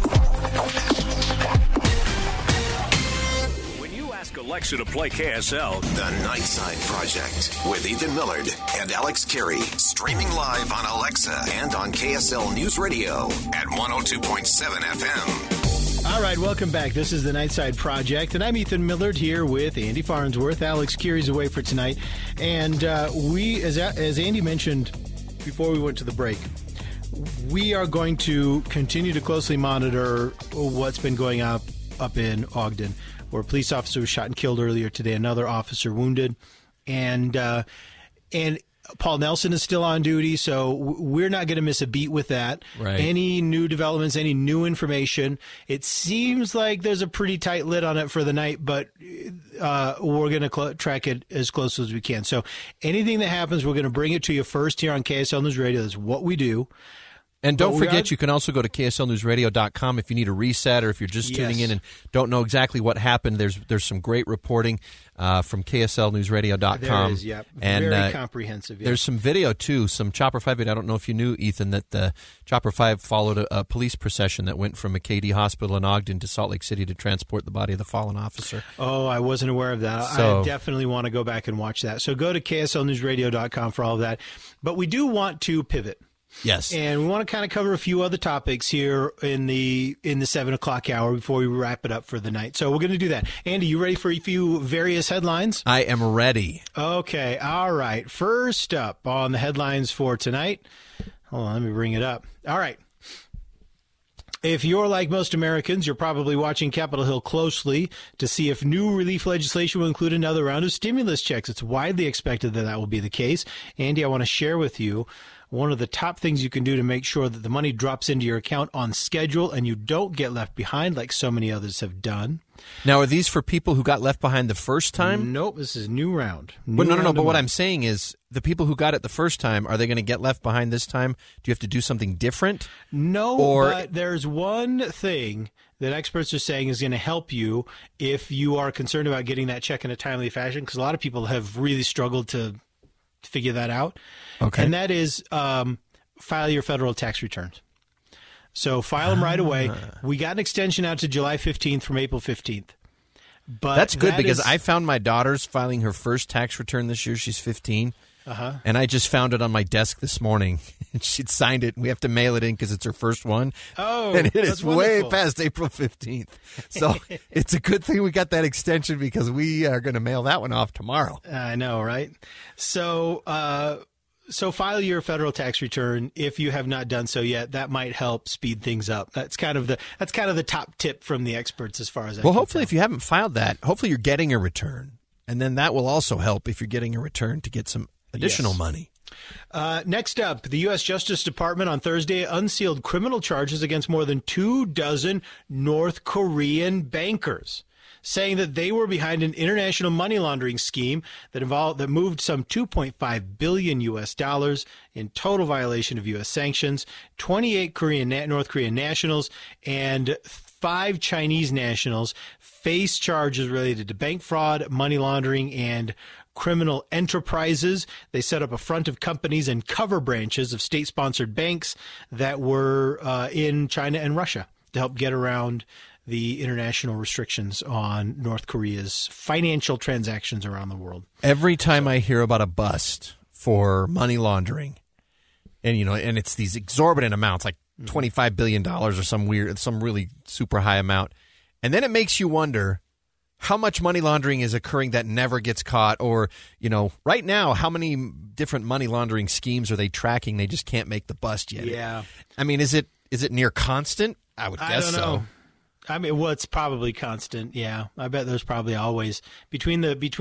When you ask Alexa to play KSL, The Nightside Project with Ethan Millard and Alex Carey, streaming live on Alexa and on KSL News Radio at 102.7 FM. All right, welcome back. This is the Nightside Project, and I'm Ethan Millard here with Andy Farnsworth. Alex Carey's away for tonight, and we, as Andy mentioned before we went to the break, we are going to continue to closely monitor what's been going up in Ogden, where a police officer was shot and killed earlier today, another officer wounded, and Paul Nelson is still on duty, so we're not going to miss a beat with that. Right. Any new developments, any new information, it seems like there's a pretty tight lid on it for the night, but we're going to track it as close as we can. So anything that happens, we're going to bring it to you first here on KSL News Radio. That's what we do. And don't forget, you can also go to KSLNewsRadio.com if you need a reset or if you're just tuning in and don't know exactly what happened. There's some great reporting from KSLNewsRadio.com. There is, yep. And, very comprehensive. Yep. There's some video, too, some Chopper 5 video. I don't know if you knew, Ethan, that the Chopper 5 followed a police procession that went from McKay-Dee Hospital in Ogden to Salt Lake City to transport the body of the fallen officer. Oh, I wasn't aware of that. So, I definitely want to go back and watch that. So go to KSLNewsRadio.com for all of that. But we do want to pivot. Yes. And we want to kind of cover a few other topics here in the 7 o'clock hour before we wrap it up for the night. So we're going to do that. Andy, you ready for a few various headlines? I am ready. Okay. All right. First up on the headlines for tonight. Hold on. Let me bring it up. All right. If you're like most Americans, you're probably watching Capitol Hill closely to see if new relief legislation will include another round of stimulus checks. It's widely expected that will be the case. Andy, I want to share with you one of the top things you can do to make sure that the money drops into your account on schedule and you don't get left behind like so many others have done. Now, are these for people who got left behind the first time? Nope, this is new round. No. But what I'm saying is the people who got it the first time, are they going to get left behind this time? Do you have to do something different? No, but there's one thing that experts are saying is going to help you if you are concerned about getting that check in a timely fashion, because a lot of people have really struggled to figure that out. Okay. And that is file your federal tax returns. So file them right away. We got an extension out to July 15th from April 15th. But that's good because I found my daughter's filing her first tax return this year. She's 15. And I just found it on my desk this morning. She'd signed it. We have to mail it in because it's her first one. Oh, and it that's is wonderful. way past April 15th. So it's a good thing we got that extension because we are going to mail that one off tomorrow. I know, right? So file your federal tax return if you have not done so yet. That might help speed things up. That's kind of the top tip from the experts as far as Well, hopefully if you haven't filed that, hopefully you're getting a return. And then that will also help if you're getting a return to get some additional money. Next up, the U.S. Justice Department on Thursday unsealed criminal charges against more than 24 North Korean bankers, saying that they were behind an international money laundering scheme that moved some $2.5 billion in total violation of U.S. sanctions. 28 North Korean nationals and 5 Chinese nationals face charges related to bank fraud, money laundering, and criminal enterprises. They set up a front of companies and cover branches of state-sponsored banks that were in China and Russia to help get around the international restrictions on North Korea's financial transactions around the world. Every time I hear about a bust for money laundering, and it's these exorbitant amounts, like $25 billion or some really super high amount, and then it makes you wonder how much money laundering is occurring that never gets caught, or, right now, how many different money laundering schemes are they tracking? They just can't make the bust yet. Yeah. I mean, is it near constant? I would guess so. I don't know. I mean, well, it's probably constant. Yeah, I bet there's probably always between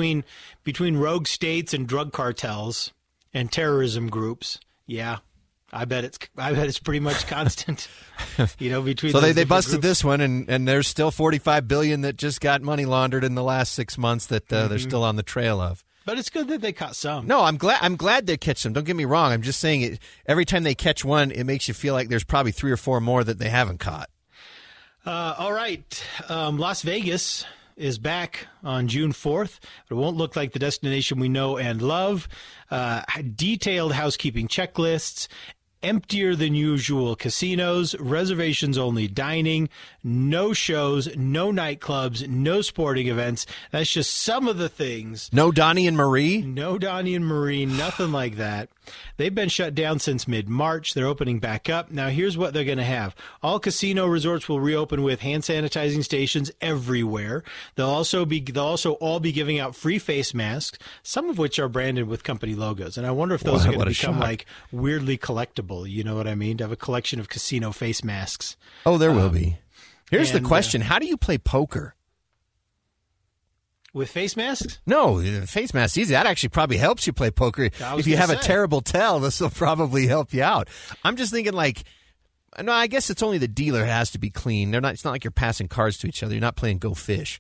rogue states and drug cartels and terrorism groups. Yeah, I bet it's pretty much constant. Between so they busted groups. This one, and there's still $45 billion that just got money laundered in the last 6 months that they're still on the trail of. But it's good that they caught some. No, I'm glad they catch them. Don't get me wrong. I'm just saying it. Every time they catch one, it makes you feel like there's probably 3 or 4 more that they haven't caught. All right. Las Vegas is back on June 4th. It won't look like the destination we know and love. Detailed housekeeping checklists, emptier than usual casinos, reservations only dining, no shows, no nightclubs, no sporting events. That's just some of the things. No Donnie and Marie? No Donnie and Marie, nothing like that. They've been shut down since mid-March. They're opening back up. Now, here's what they're going to have. All casino resorts will reopen with hand sanitizing stations everywhere. They'll also all be giving out free face masks, some of which are branded with company logos. And I wonder if those are going to become like weirdly collectible. You know what I mean? To have a collection of casino face masks. Oh, there will be. Here's the question. How do you play poker? With face masks? No, face mask easy. That actually probably helps you play poker. If you have a terrible tell, this will probably help you out. I'm just thinking no, I guess it's only the dealer has to be clean. It's not like you're passing cards to each other. You're not playing Go Fish.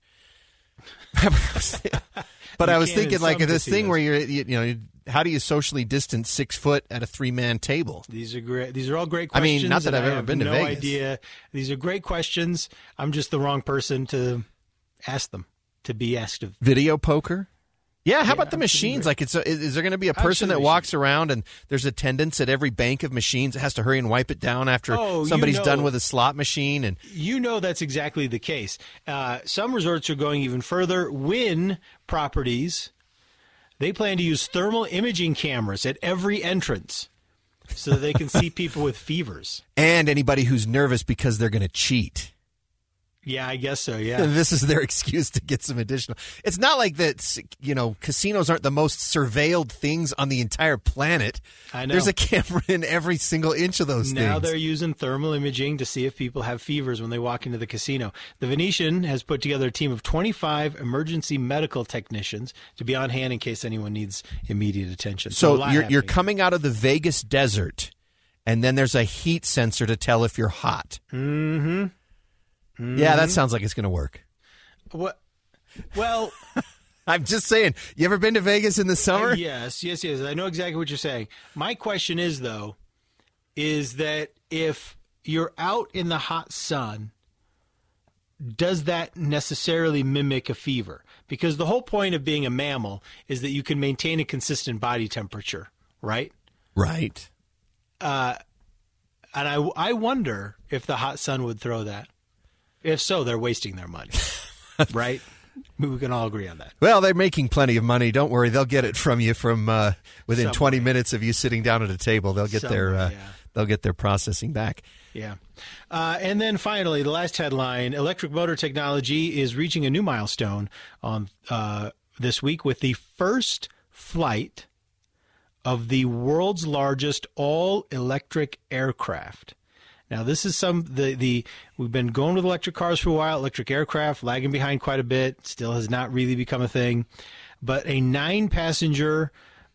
But I was thinking this thing where how do you socially distance 6 foot at a 3-man table? These are great. These are all great questions. I mean, not that I've ever been to Vegas. Idea. These are great questions. I'm just the wrong person to ask them, to be asked of. Video poker? Yeah, how about the machines? Is there going to be a person that walks around and there's attendants at every bank of machines that has to hurry and wipe it down after somebody's done with a slot machine? And that's exactly the case. Some resorts are going even further. Wynn properties, they plan to use thermal imaging cameras at every entrance so that they can see people with fevers. And anybody who's nervous because they're going to cheat. Yeah, I guess so, yeah. This is their excuse to get some additional. It's not like that, casinos aren't the most surveilled things on the entire planet. I know. There's a camera in every single inch of those things. Now they're using thermal imaging to see if people have fevers when they walk into the casino. The Venetian has put together a team of 25 emergency medical technicians to be on hand in case anyone needs immediate attention. So you're coming out of the Vegas desert, and then there's a heat sensor to tell if you're hot. Mm-hmm. Mm-hmm. Yeah, that sounds like it's going to work. What? Well, I'm just saying. You ever been to Vegas in the summer? Yes. I know exactly what you're saying. My question is that if you're out in the hot sun, does that necessarily mimic a fever? Because the whole point of being a mammal is that you can maintain a consistent body temperature, right? Right. And I wonder if the hot sun would throw that. If so, they're wasting their money, right? We can all agree on that. Well, they're making plenty of money. Don't worry; they'll get it from you from within 20 minutes of you sitting down at a table. They'll get their processing back. Yeah, and then finally, the last headline: electric motor technology is reaching a new milestone on this week with the first flight of the world's largest all-electric aircraft. Now, this is we've been going with electric cars for a while, electric aircraft, lagging behind quite a bit, still has not really become a thing. But a 9-passenger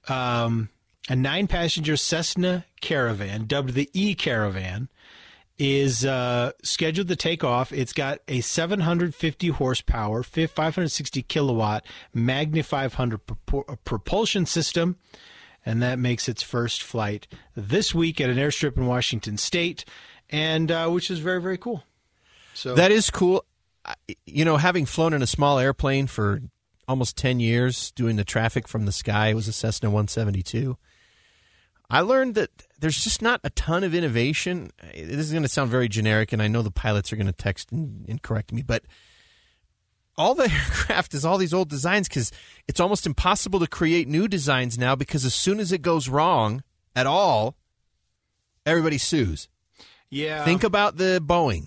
Cessna Caravan, dubbed the E-Caravan, is scheduled to take off. It's got a 750 horsepower, 560 kilowatt Magna 500 propulsion system, and that makes its first flight this week at an airstrip in Washington State. And which is very, very cool. So that is cool. Having flown in a small airplane for almost 10 years, doing the traffic from the sky, it was a Cessna 172. I learned that there's just not a ton of innovation. This is going to sound very generic, and I know the pilots are going to text and correct me, but all the aircraft is all these old designs because it's almost impossible to create new designs now because as soon as it goes wrong at all, everybody sues. Yeah. Think about the Boeing.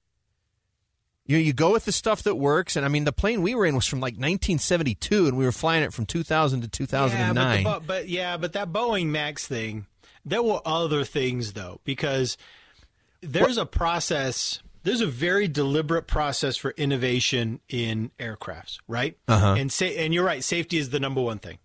You go with the stuff that works, and I mean the plane we were in was from like 1972, and we were flying it from 2000 to 2009. But that Boeing Max thing, there were other things though, because there's a process. There's a very deliberate process for innovation in aircrafts, right? Uh-huh. And you're right, safety is the number one thing.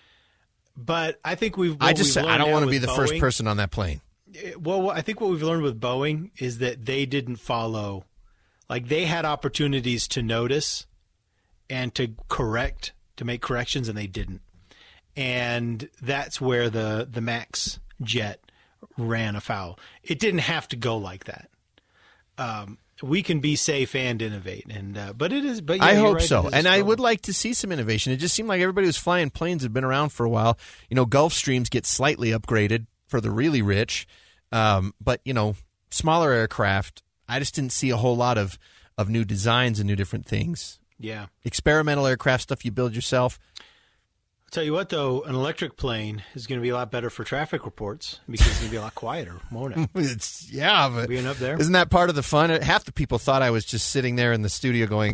But I think I don't want to be the first person on that plane. Well, I think what we've learned with Boeing is that they didn't follow. Like, they had opportunities to notice and to correct, to make corrections, and they didn't. And that's where the Max jet ran afoul. It didn't have to go like that. We can be safe and innovate, but it is. But yeah, I hope right, so, and I would like to see some innovation. It just seemed like everybody who's flying planes had been around for a while. Gulfstreams get slightly upgraded for the really rich, but smaller aircraft. I just didn't see a whole lot of new designs and new different things. Yeah, experimental aircraft stuff you build yourself. I'll tell you what, though, an electric plane is going to be a lot better for traffic reports because it's going to be a lot quieter, won't it? But being up there. Isn't that part of the fun? Half the people thought I was just sitting there in the studio going,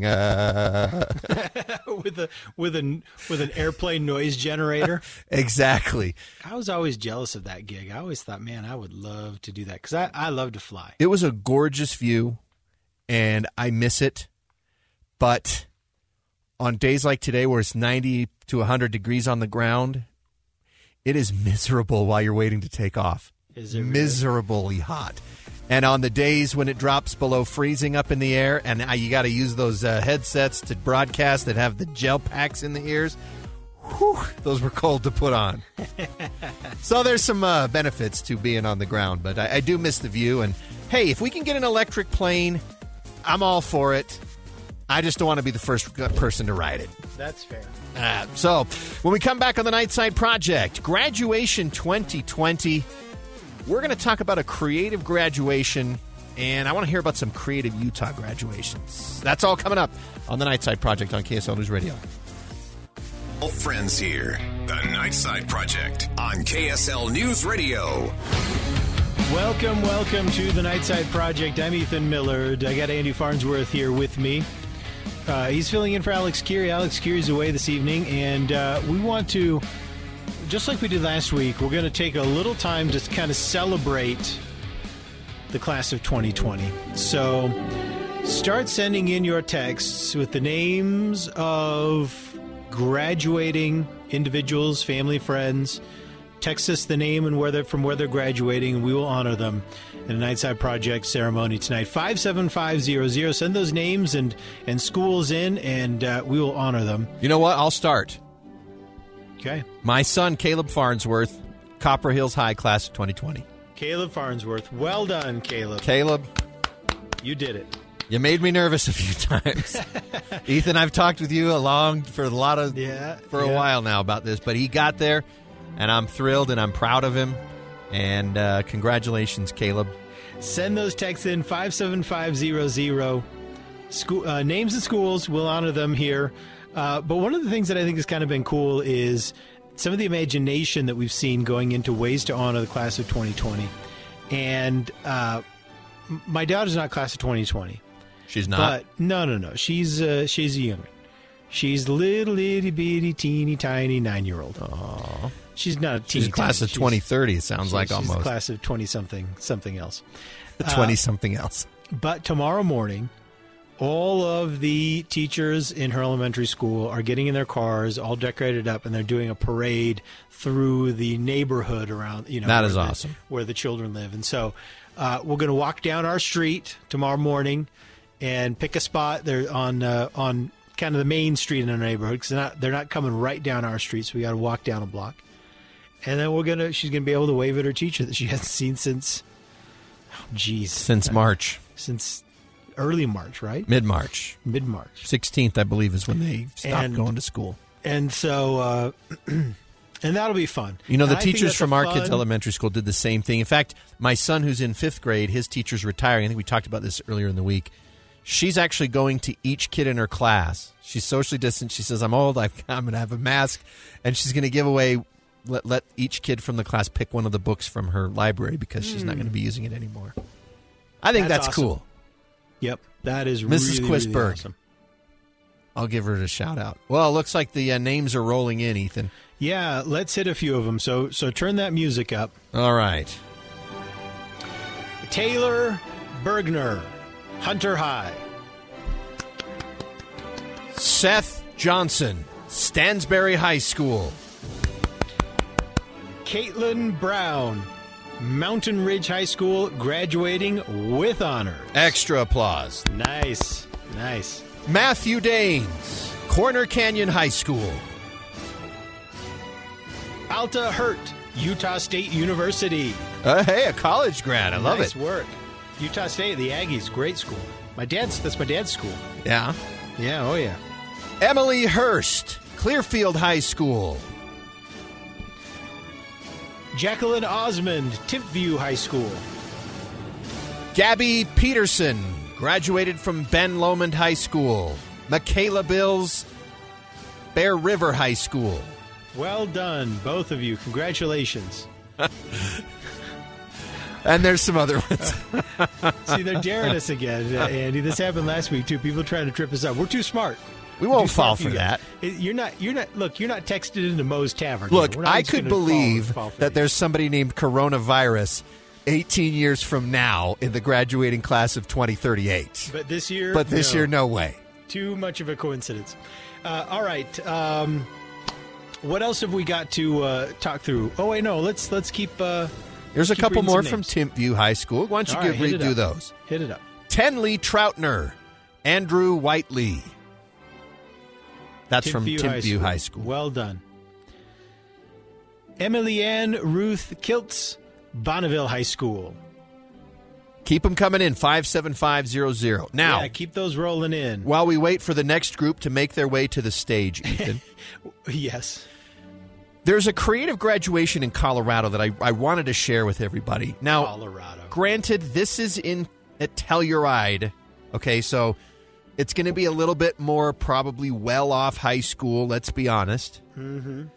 with an airplane noise generator. Exactly. I was always jealous of that gig. I always thought, man, I would love to do that because I love to fly. It was a gorgeous view, and I miss it, but on days like today where it's 90 to 100 degrees on the ground, it is miserable while you're waiting to take off. Is it miserably hot? And on the days when it drops below freezing up in the air, and you got to use those headsets to broadcast that have the gel packs in the ears, whew, those were cold to put on. So there's some benefits to being on the ground, but I do miss the view. And, hey, if we can get an electric plane, I'm all for it. I just don't want to be the first person to ride it. That's fair. So when we come back on the Nightside Project, Graduation 2020, we're going to talk about a creative graduation, and I want to hear about some creative Utah graduations. That's all coming up on the Nightside Project on KSL News Radio. All friends here. The Nightside Project on KSL News Radio. Welcome to the Nightside Project. I'm Ethan Millard. I got Andy Farnsworth here with me. He's filling in for Alex Curie. Alex Curie's away this evening, and we want to, just like we did last week, we're going to take a little time to kind of celebrate the class of 2020. So start sending in your texts with the names of graduating individuals, family, friends. Text us the name and where they're graduating, and we will honor them in a Nightside Project ceremony tonight. 57500. Send those names and schools in, and we will honor them. You know what? I'll start. Okay. My son, Caleb Farnsworth, Copper Hills High, class of 2020. Caleb Farnsworth. Well done, Caleb. Caleb. You did it. You made me nervous a few times. Ethan, I've talked with you for a while now about this, but he got there, and I'm thrilled and I'm proud of him. And congratulations, Caleb. Send those texts in, 57500. Names and schools, we'll honor them here. But one of the things that I think has kind of been cool is some of the imagination that we've seen going into ways to honor the class of 2020. And my daughter's not class of 2020. She's not? But no. She's a young. She's little itty bitty teeny tiny 9-year-old. Aww. She's not a teeny. She's class of 2030. It sounds like she's almost. She's class of 20-something else. 20-something else. But tomorrow morning, all of the teachers in her elementary school are getting in their cars, all decorated up, and they're doing a parade through the neighborhood around. That is awesome. Where the children live, and so we're going to walk down our street tomorrow morning and pick a spot there on kind of the main street in our neighborhood, because they're not coming right down our street, so we got to walk down a block. And then she's gonna be able to wave at her teacher that she hasn't seen since March. Since early March, right? Mid-March. 16th, I believe, is when they stopped going to school. And so, and that'll be fun. The teachers from our kids' elementary school did the same thing. In fact, my son, who's in 5th grade, his teacher's retiring. I think we talked about this earlier in the week. She's actually going to each kid in her class. She's socially distant. She says, I'm old. I'm going to have a mask. And she's going to give away, let each kid from the class pick one of the books from her library because she's not going to be using it anymore. I think that's awesome. cool. Yep, that is Mrs. really, Quisberg. really awesome. I'll give her a shout out. Well, it looks like the names are rolling in, Ethan. Yeah, let's hit a few of them. So turn that music up. All right. Taylor Bergner, Hunter High. Seth Johnson, Stansbury High School. Caitlin Brown, Mountain Ridge High School, graduating with honors. Extra applause. Nice. Matthew Danes, Corner Canyon High School. Alta Hurt, Utah State University. Hey, a college grad. I love it. Nice work. Utah State, the Aggies, great school. That's my dad's school. Yeah? Yeah, oh yeah. Emily Hurst, Clearfield High School. Jacqueline Osmond, Timpview High School. Gabby Peterson, graduated from Ben Lomond High School. Michaela Bills, Bear River High School. Well done, both of you. Congratulations. And there's some other ones. See, they're daring us again, Andy. This happened last week, too. People trying to trip us up. We're too smart. We won't fall for that. You're not texted into Moe's Tavern. Look, I could believe that there's somebody named Coronavirus 18 years from now in the graduating class of 2038. But this year? But this year, no way. Too much of a coincidence. All right. What else have we got to talk through? Oh, wait, no. Let's keep. There's a keep couple reading more some from names. Timpview High School. Why don't you All right, redo those? Hit it up. Tenley Troutner, Andrew Whiteley. That's from Timpview High School. Well done. Emily Ann Ruth Kiltz, Bonneville High School. Keep them coming in, 57500. Now, yeah, keep those rolling in. While we wait for the next group to make their way to the stage, Ethan. Yes. There's a creative graduation in Colorado that I wanted to share with everybody. Now, Colorado. Granted, this is at Telluride. Okay, so it's going to be a little bit more probably well-off high school, let's be honest. Mm-hmm.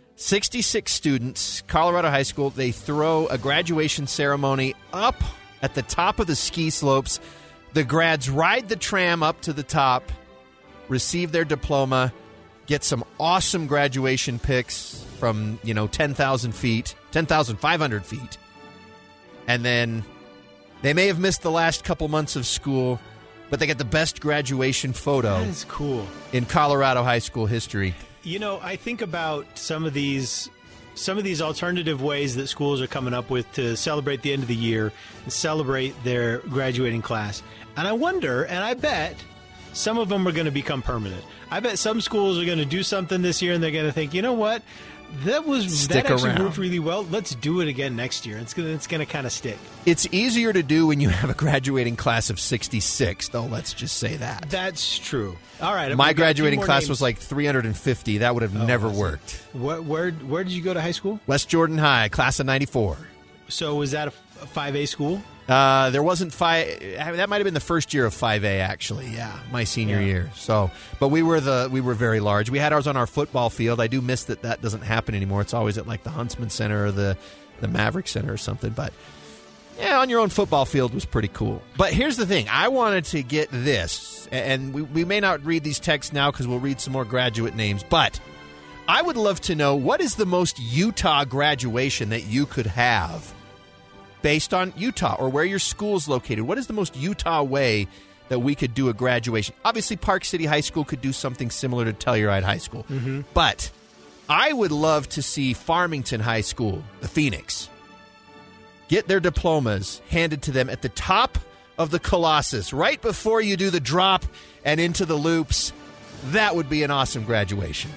66 students, Colorado High School. They throw a graduation ceremony up at the top of the ski slopes. The grads ride the tram up to the top, receive their diploma, get some awesome graduation pics from, 10,000 feet, 10,500 feet. And then they may have missed the last couple months of school, but they get the best graduation photo. That is cool. In Colorado high school history. I think about some of these alternative ways that schools are coming up with to celebrate the end of the year and celebrate their graduating class. And I wonder, and I bet some of them are going to become permanent. I bet some schools are going to do something this year and they're going to think, you know what? That actually worked really well. Let's do it again next year. It's going to kind of stick. It's easier to do when you have a graduating class of 66, though. Let's just say that. That's true. All right. My graduating class was like 350. That would have never worked. Where did you go to high school? West Jordan High, class of 94. So was that a 5A school? There wasn't 5. That might have been the first year of 5A, actually. Yeah, my senior year. So, but we were very large. We had ours on our football field. I do miss that doesn't happen anymore. It's always at like the Huntsman Center or the Maverick Center or something. But yeah, on your own football field was pretty cool. But here's the thing: I wanted to get this, and we may not read these texts now because we'll read some more graduate names. But I would love to know, what is the most Utah graduation that you could have? Based on Utah or where your school's located, what is the most Utah way that we could do a graduation? Obviously, Park City High School could do something similar to Telluride High School. Mm-hmm. But I would love to see Farmington High School, the Phoenix, get their diplomas handed to them at the top of the Colossus, right before you do the drop and into the loops. That would be an awesome graduation.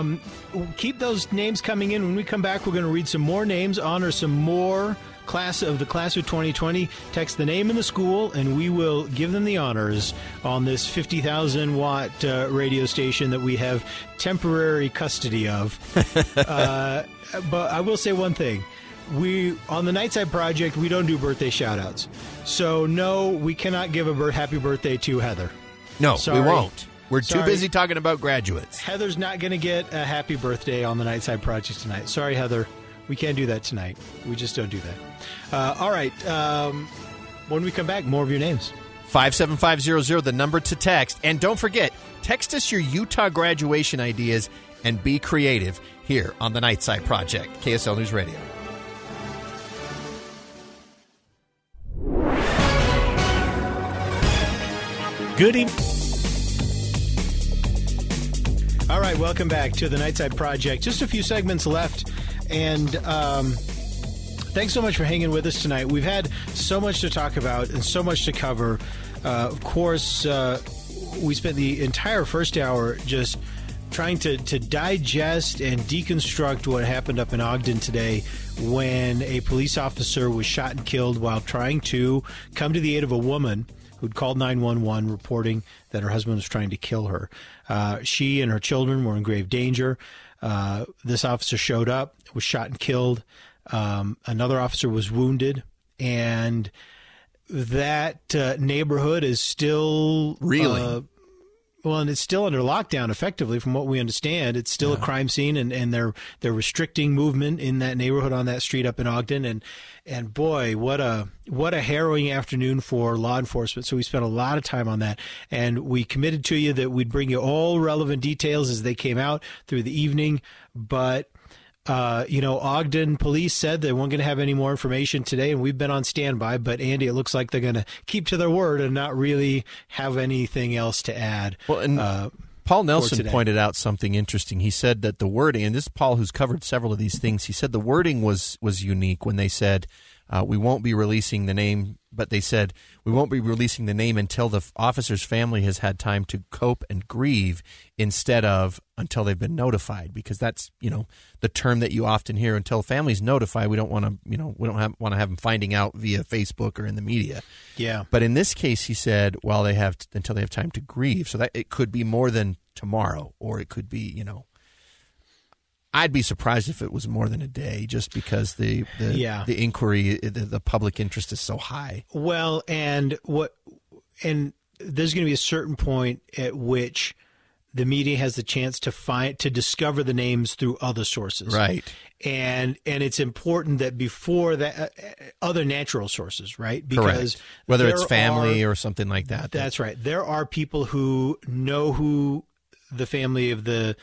Keep those names coming in. When we come back, we're going to read some more names, honor some more class of 2020. Text the name and the school, and we will give them the honors on this 50,000-watt radio station that we have temporary custody of. But I will say one thing. On the Nightside Project, we don't do birthday shout-outs. So, no, we cannot give a happy birthday to Heather. No, Sorry. we won't. We're too busy talking about graduates. Heather's not going to get a happy birthday on the Nightside Project tonight. Sorry, Heather. We can't do that tonight. We just don't do that. All right. When we come back, more of your names. 57500, the number to text. And don't forget, text us your Utah graduation ideas and be creative here on the Nightside Project, KSL News Radio. Good evening. All right, welcome back to the Nightside Project. Just a few segments left, and thanks so much for hanging with us tonight. We've had so much to talk about and so much to cover. Of course, we spent the entire first hour just trying to digest and deconstruct what happened up in Ogden today when a police officer was shot and killed while trying to come to the aid of a woman who'd called 911 reporting that her husband was trying to kill her. She and her children were in grave danger. This officer showed up, was shot and killed. Another officer was wounded. And that neighborhood is still... Really? And it's still under lockdown, effectively, from what we understand. It's still a crime scene, and they're restricting movement in that neighborhood on that street up in Ogden. And boy, what a harrowing afternoon for law enforcement. So we spent a lot of time on that, and we committed to you that we'd bring you all relevant details as they came out through the evening. But Ogden police said they weren't going to have any more information today, and we've been on standby. But, Andy, it looks like they're going to keep to their word and not really have anything else to add. Well, and Paul Nelson pointed out something interesting. He said that the wording, and this is Paul who's covered several of these things, he said the wording was unique when they said, we won't be releasing the name, but they said we won't be releasing the name until the officer's family has had time to cope and grieve instead of until they've been notified, because that's, the term that you often hear. Until families notify, we don't want to, want to have them finding out via Facebook or in the media. Yeah. But in this case, he said, until they have time to grieve. So that it could be more than tomorrow, or it could be, I'd be surprised if it was more than a day, just because the inquiry, the public interest is so high. Well, and there's going to be a certain point at which the media has the chance to discover the names through other sources, right? And it's important that before that, other natural sources, right? Because correct. Whether it's family or something like that. That's right. There are people who know who the family of the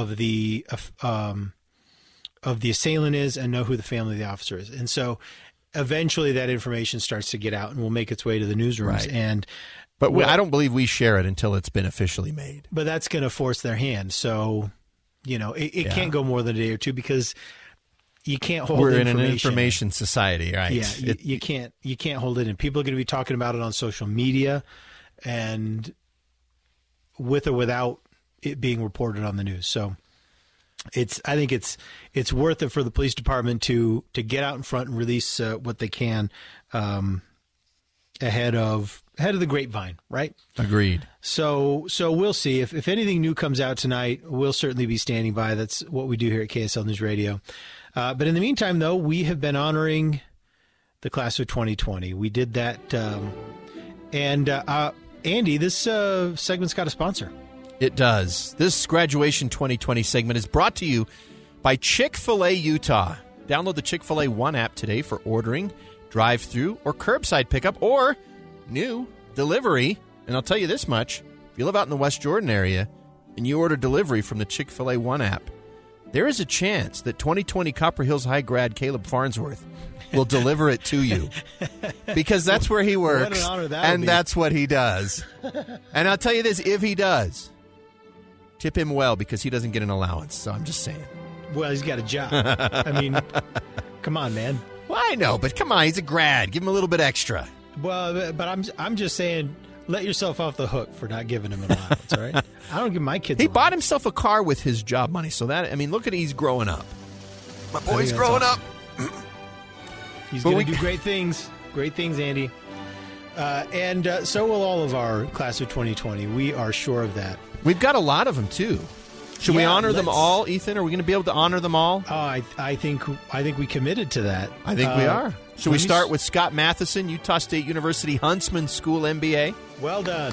assailant is and know who the family of the officer is. And so eventually that information starts to get out and will make its way to the newsrooms. Right. But I don't believe we share it until it's been officially made. But that's going to force their hand. So, it can't go more than a day or two, because you can't hold We're in an information society, right? Yeah, you can't hold it in. People are going to be talking about it on social media, and with or without it being reported on the news. So I think it's worth it for the police department to get out in front and release what they can ahead of the grapevine, right? Agreed. So we'll see if anything new comes out tonight. We'll certainly be standing by. That's what we do here at KSL News Radio. But in the meantime, though, we have been honoring the class of 2020. We did that, and Andy, this segment's got a sponsor. It does. This Graduation 2020 segment is brought to you by Chick-fil-A Utah. Download the Chick-fil-A One app today for ordering, drive-thru, or curbside pickup, or new delivery. And I'll tell you this much. If you live out in the West Jordan area and you order delivery from the Chick-fil-A One app, there is a chance that 2020 Copper Hills High grad Caleb Farnsworth will deliver it to you, because that's where he works, what an honor that and would be. That's what he does. And I'll tell you this, if he does, tip him well, because he doesn't get an allowance. So I'm just saying. Well, he's got a job. I mean, come on, man. Well, I know, but come on, he's a grad. Give him a little bit extra. Well, but I'm just saying, let yourself off the hook for not giving him an allowance, all right? I don't give my kids He bought himself a car with his job money, so that, look at he's growing up. My boy's growing up. He's going to do great things. Great things, Andy. And so will all of our class of 2020. We are sure of that. We've got a lot of them, too. Should we honor them all, Ethan? Are we going to be able to honor them all? I think we committed to that. I think we are. Should we start with Scott Matheson, Utah State University Huntsman School MBA? Well done.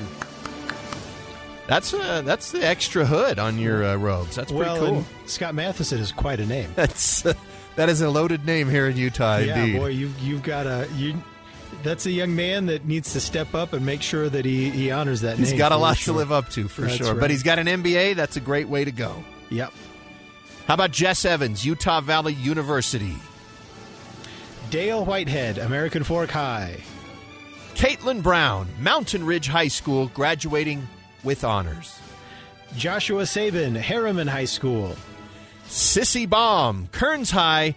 That's the extra hood on your robes. That's pretty cool. And Scott Matheson is quite a name. That is a loaded name here in Utah, indeed. Yeah, boy, you've got that's a young man that needs to step up and make sure that he honors that name. He's got a lot to live up to, for sure. Right. But he's got an MBA. That's a great way to go. Yep. How about Jess Evans, Utah Valley University? Dale Whitehead, American Fork High. Caitlin Brown, Mountain Ridge High School, graduating with honors. Joshua Sabin, Harriman High School. Sissy Baum, Kearns High,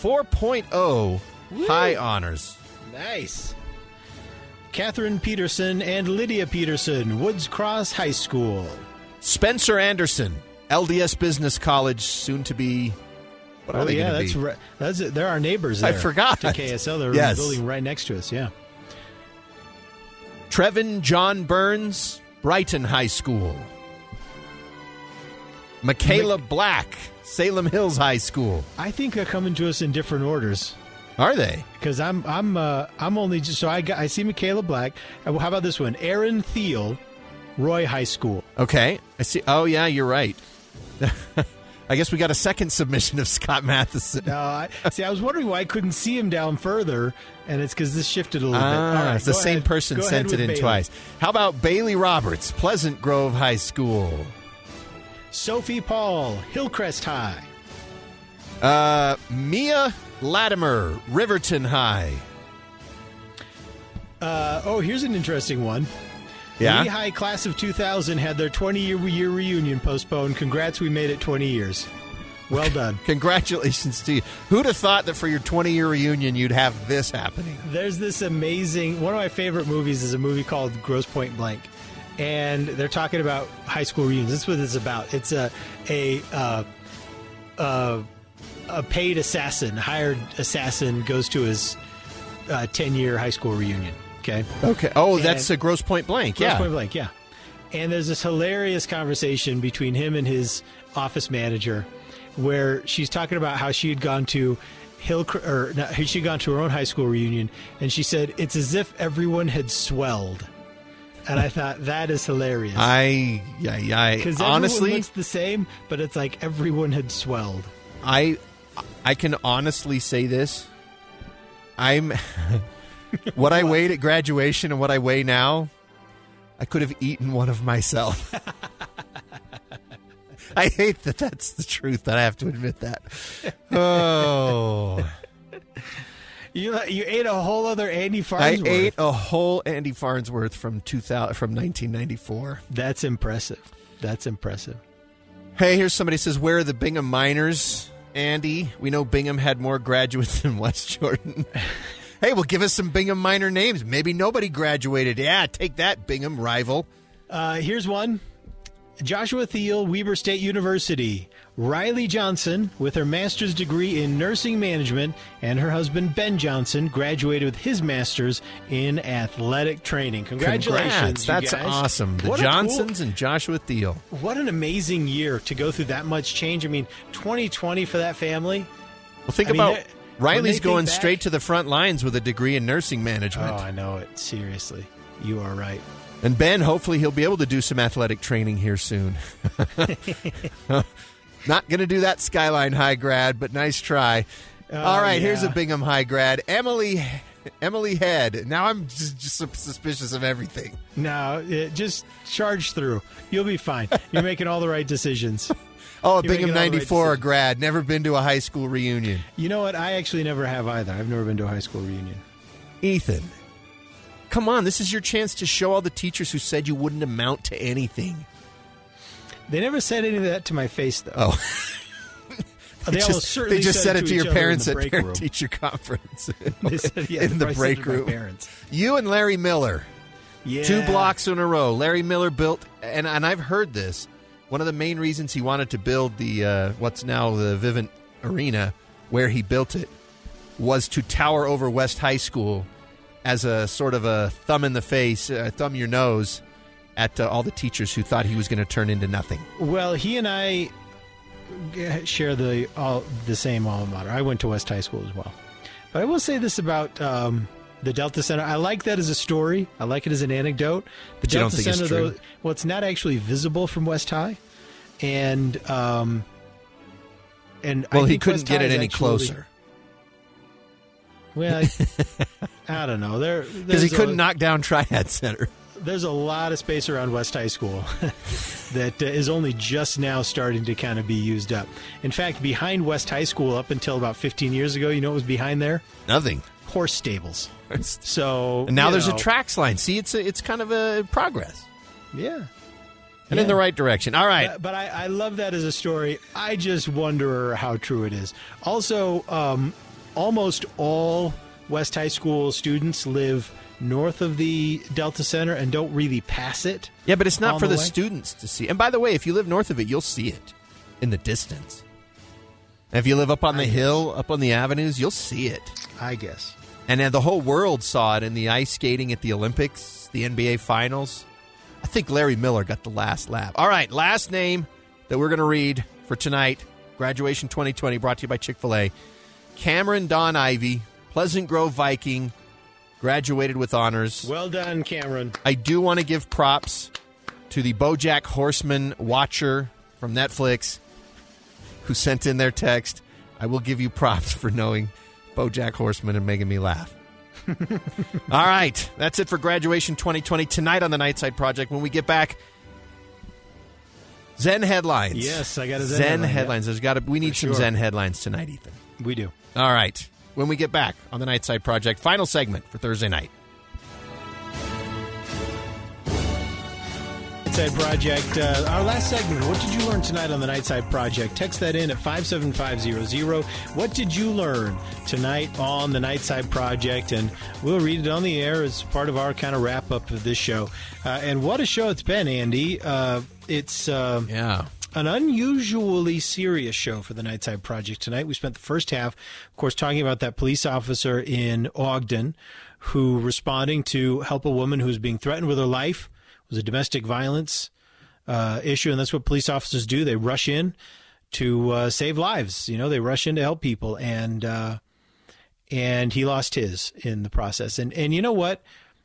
4.0, high honors. Nice. Catherine Peterson and Lydia Peterson, Woods Cross High School. Spencer Anderson, LDS Business College, soon to be. What are they going to be? Right. They're our neighbors there. I forgot. To KSL. They're building right next to us, yeah. Trevin John Burns, Brighton High School. Michaela Black, Salem Hills High School. I think they're coming to us in different orders. Are they? Because I'm only just so I see Michaela Black. How about this one? Aaron Thiel, Roy High School. Okay, I see. Oh yeah, you're right. I guess we got a second submission of Scott Matheson. No, I was wondering why I couldn't see him down further, and it's because this shifted a little bit. All right, it's the same person sent it in Bailey. Twice. How about Bailey Roberts, Pleasant Grove High School? Sophie Paul, Hillcrest High. Mia Latimer, Riverton High. Here's an interesting one. Yeah? Lehigh class of 2000 had their 20-year reunion postponed. Congrats, we made it 20 years. Well done. Congratulations to you. Who'd have thought that for your 20-year reunion you'd have this happening? There's this amazing... One of my favorite movies is a movie called Grosse Pointe Blank. And they're talking about high school reunions. That's what it's about. It's a paid assassin, hired assassin, goes to his 10-year high school reunion. Okay. Oh, that's a Grosse Pointe Blank. Grosse Pointe Blank, yeah. And there's this hilarious conversation between him and his office manager, where she's talking about how she had gone to she'd gone to her own high school reunion, and she said it's as if everyone had swelled. And I thought that is hilarious. Because honestly, looks the same, but it's like everyone had swelled. I can honestly say this. What I weighed at graduation and what I weigh now, I could have eaten one of myself. I hate that that's the truth, that I have to admit that. Oh. You ate a whole other Andy Farnsworth. I ate a whole Andy Farnsworth from 1994. That's impressive. Hey, here's somebody who says, where are the Bingham Miners, Andy? We know Bingham had more graduates than West Jordan. Hey, well, give us some Bingham Miner names. Maybe nobody graduated. Yeah, take that, Bingham rival. Here's one. Joshua Thiel, Weber State University. Riley Johnson, with her master's degree in nursing management, and her husband, Ben Johnson, graduated with his master's in athletic training. Congratulations, That's you guys. Awesome. The Johnsons and Joshua Thiel. What an amazing year to go through that much change. I mean, 2020 for that family. Well, think about Riley's going straight to the front lines with a degree in nursing management. Oh, I know it. Seriously. You are right. And Ben, hopefully he'll be able to do some athletic training here soon. Not going to do that Skyline High grad, but nice try. All right, here's a Bingham High grad. Emily Head. Now I'm just suspicious of everything. No, just charge through. You'll be fine. You're making all the right decisions. Oh, a Bingham 94 grad. Never been to a high school reunion. You know what? I actually never have either. I've never been to a high school reunion. Ethan, come on. This is your chance to show all the teachers who said you wouldn't amount to anything. They never said any of that to my face, though. Oh. They just said it to your parents at parent-teacher conference. They said, in the break room. You and Larry Miller. Yeah. 2 blocks in a row. Larry Miller built, and I've heard this, one of the main reasons he wanted to build the what's now the Vivint Arena, where he built it, was to tower over West High School as a sort of a thumb in the face, thumb your nose at all the teachers who thought he was going to turn into nothing. Well, he and I share the same alma mater. I went to West High School as well. But I will say this about the Delta Center. I like that as a story. I like it as an anecdote. The Delta Center, though, well, it's not actually visible from West High, and well, he couldn't get it any closer. Well, I don't know. Because he couldn't knock down Triad Center. There's a lot of space around West High School that is only just now starting to kind of be used up. In fact, behind West High School up until about 15 years ago, you know what was behind there? Nothing. Horse stables. So and now there's a tracks line. See, it's kind of a progress. Yeah. And in the right direction. All right. But I love that as a story. I just wonder how true it is. Also, almost all West High School students live north of the Delta Center and don't really pass it. Yeah, but it's not for the students to see. And by the way, if you live north of it, you'll see it in the distance. And if you live up on the hill, up on the avenues, you'll see it. I guess. And the whole world saw it in the ice skating at the Olympics, the NBA Finals. I think Larry Miller got the last laugh. All right, last name that we're going to read for tonight, Graduation 2020, brought to you by Chick-fil-A. Cameron Don Ivy, Pleasant Grove Viking, graduated with honors. Well done, Cameron. I do want to give props to the BoJack Horseman watcher from Netflix who sent in their text. I will give you props for knowing BoJack Horseman and making me laugh. All right, that's it for Graduation 2020 tonight on the Nightside Project. When we get back, Zen headlines. Yes, I got a Zen headline. headlines. There's got to. We need some sure. Zen headlines tonight, Ethan. We do. All right. When we get back on the Nightside Project, final segment for Thursday night. Nightside Project, our last segment. What did you learn tonight on the Nightside Project? Text that in at 57500. What did you learn tonight on the Nightside Project? And we'll read it on the air as part of our kind of wrap up of this show. And what a show it's been, Andy. It's an unusually serious show for the Nightside Project tonight. We spent the first half, of course, talking about that police officer in Ogden who responding to help a woman who was being threatened with her life. It was a domestic violence issue, and that's what police officers do. They rush in to save lives. You know, they rush in to help people, and he lost his in the process. And you know what?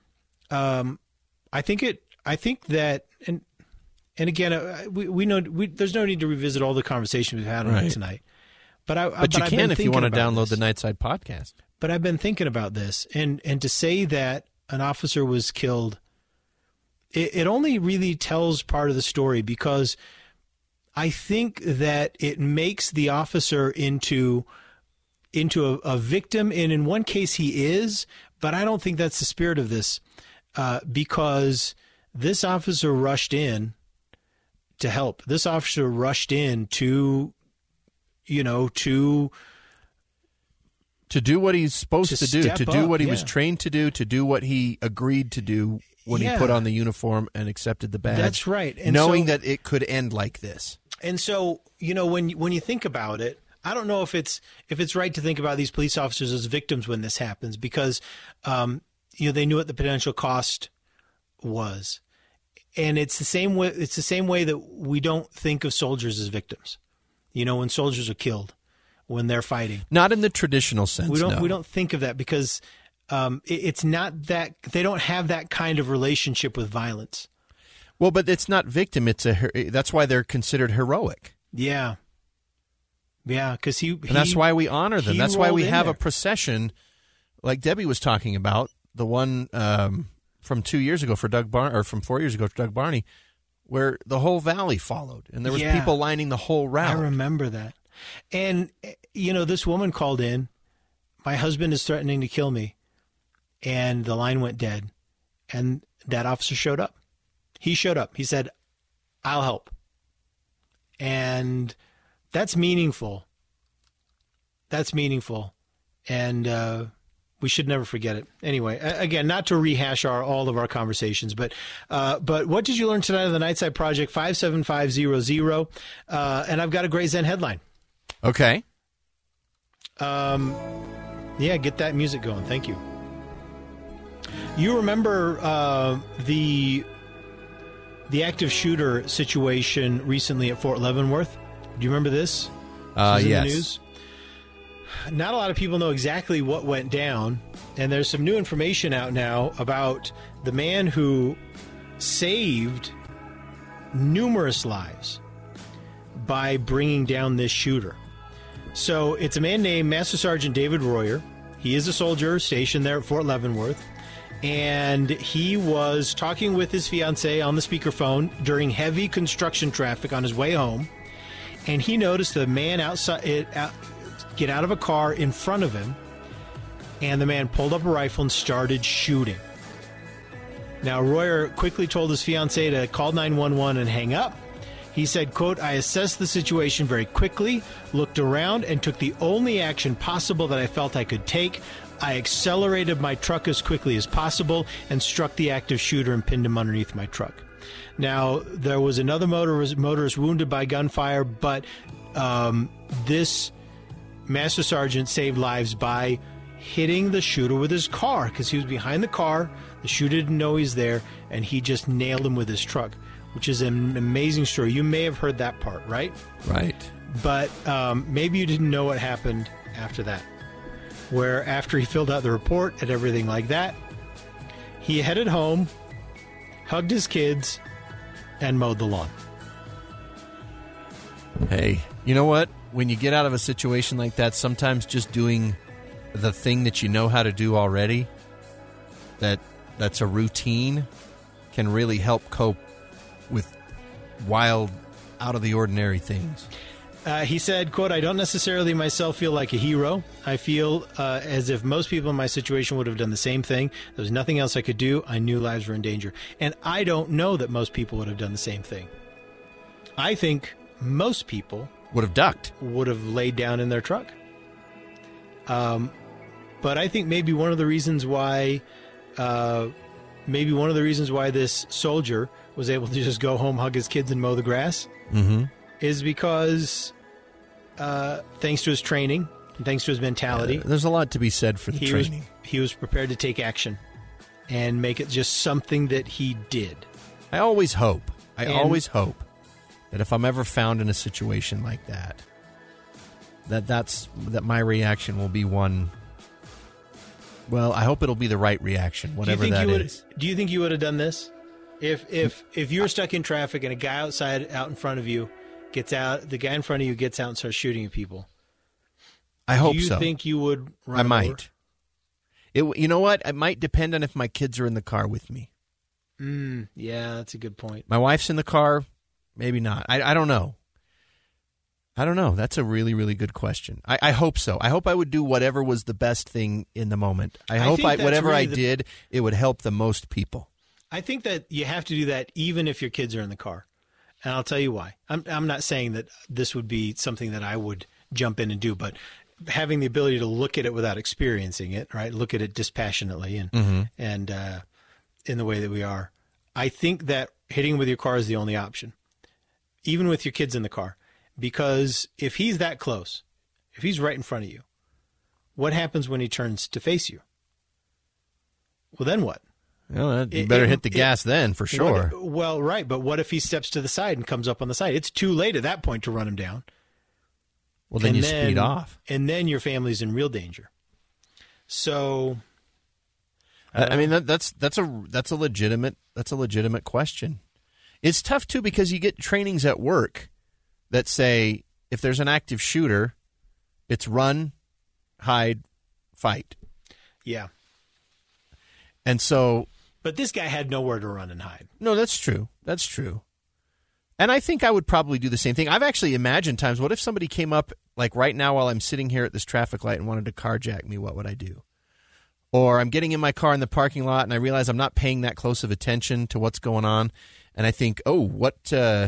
I think that and again, we know there's no need to revisit all the conversations we've had on it tonight. But you can if you want to download the Nightside podcast. But I've been thinking about this, and to say that an officer was killed, it only really tells part of the story, because I think that it makes the officer into a victim, and in one case he is, but I don't think that's the spirit of this, because this officer rushed in to help. This officer rushed in to do what he's supposed to do, to do what he was trained to do what he agreed to do when he put on the uniform and accepted the badge. That's right. And knowing that it could end like this. And so, when you think about it, I don't know if it's right to think about these police officers as victims when this happens, because they knew what the potential cost was. And it's the same way that we don't think of soldiers as victims. When soldiers are killed, when they're fighting. Not in the traditional sense. We don't think of that, because it's not that they don't have that kind of relationship with violence. Well, but it's not victim. That's why they're considered heroic. Yeah, because and that's why we honor them. That's why we have a procession, like Debbie was talking about, the one from 2 years ago for from 4 years ago for Doug Barney, where the whole valley followed, and there was people lining the whole route. I remember that. And this woman called in, "My husband is threatening to kill me," and the line went dead, and that officer showed up. He showed up. He said, "I'll help." And that's meaningful. And we should never forget it. Anyway, again, not to rehash all of our conversations, but what did you learn tonight on the Nightside Project? 57500. And I've got a great Zen headline. Okay. Get that music going. Thank you. You remember the active shooter situation recently at Fort Leavenworth? Do you remember this? Yes. In the news? Not a lot of people know exactly what went down, and there's some new information out now about the man who saved numerous lives by bringing down this shooter. So it's a man named Master Sergeant David Royer. He is a soldier stationed there at Fort Leavenworth, and he was talking with his fiancée on the speakerphone during heavy construction traffic on his way home, and he noticed the man get out of a car in front of him, and the man pulled up a rifle and started shooting. Now, Royer quickly told his fiancée to call 911 and hang up. He said, quote, "I assessed the situation very quickly, looked around, and took the only action possible that I felt I could take. I accelerated my truck as quickly as possible and struck the active shooter and pinned him underneath my truck." Now, there was another motorist wounded by gunfire, but this Master Sergeant saved lives by hitting the shooter with his car, because he was behind the car. The shooter didn't know he's there, and he just nailed him with his truck, which is an amazing story. You may have heard that part, right? Right. But maybe you didn't know what happened after that, where after he filled out the report and everything like that, he headed home, hugged his kids, and mowed the lawn. Hey, you know what? When you get out of a situation like that, sometimes just doing the thing that you know how to do already, that's a routine, can really help cope with wild out of the ordinary things. He said, quote, "I don't necessarily myself feel like a hero. I feel as if most people in my situation would have done the same thing. There was nothing else I could do. I knew lives were in danger." And I don't know that most people would have done the same thing. I think most people would have ducked, would have laid down in their truck. But I think maybe one of the reasons why this soldier was able to just go home, hug his kids, and mow the grass is because thanks to his training, and thanks to his mentality, there's a lot to be said for the training. He was prepared to take action and make it just something that he did. I always hope that if I'm ever found in a situation like that, that my reaction will be one. Well, I hope it'll be the right reaction, whatever that is. Do you think you would have done this if you were stuck in traffic and a guy out in front of you gets out, the guy in front of you gets out and starts shooting at people? I hope so. Do you think you would run I might. You know what? It might depend on if my kids are in the car with me. Yeah, that's a good point. My wife's in the car, maybe not. I don't know. I don't know. That's a really, really good question. I hope so. I hope I would do whatever was the best thing in the moment. I hope whatever I did, it would help the most people. I think that you have to do that even if your kids are in the car. And I'll tell you why. I'm not saying that this would be something that I would jump in and do, but having the ability to look at it without experiencing it, right? Look at it dispassionately and in the way that we are. I think that hitting with your car is the only option, even with your kids in the car. Because if he's that close, if he's right in front of you, what happens when he turns to face you? Well, then what? Well, you better hit the gas then, for sure. Well, right, but what if he steps to the side and comes up on the side? It's too late at that point to run him down. Well, then you speed off. And then your family's in real danger. So, I mean, that's a legitimate question. It's tough too because you get trainings at work that say if there's an active shooter, it's run, hide, fight. Yeah. And so, but this guy had nowhere to run and hide. No, that's true. That's true. And I think I would probably do the same thing. I've actually imagined times, what if somebody came up, like right now while I'm sitting here at this traffic light and wanted to carjack me, what would I do? Or I'm getting in my car in the parking lot and I realize I'm not paying that close of attention to what's going on. And I think, what do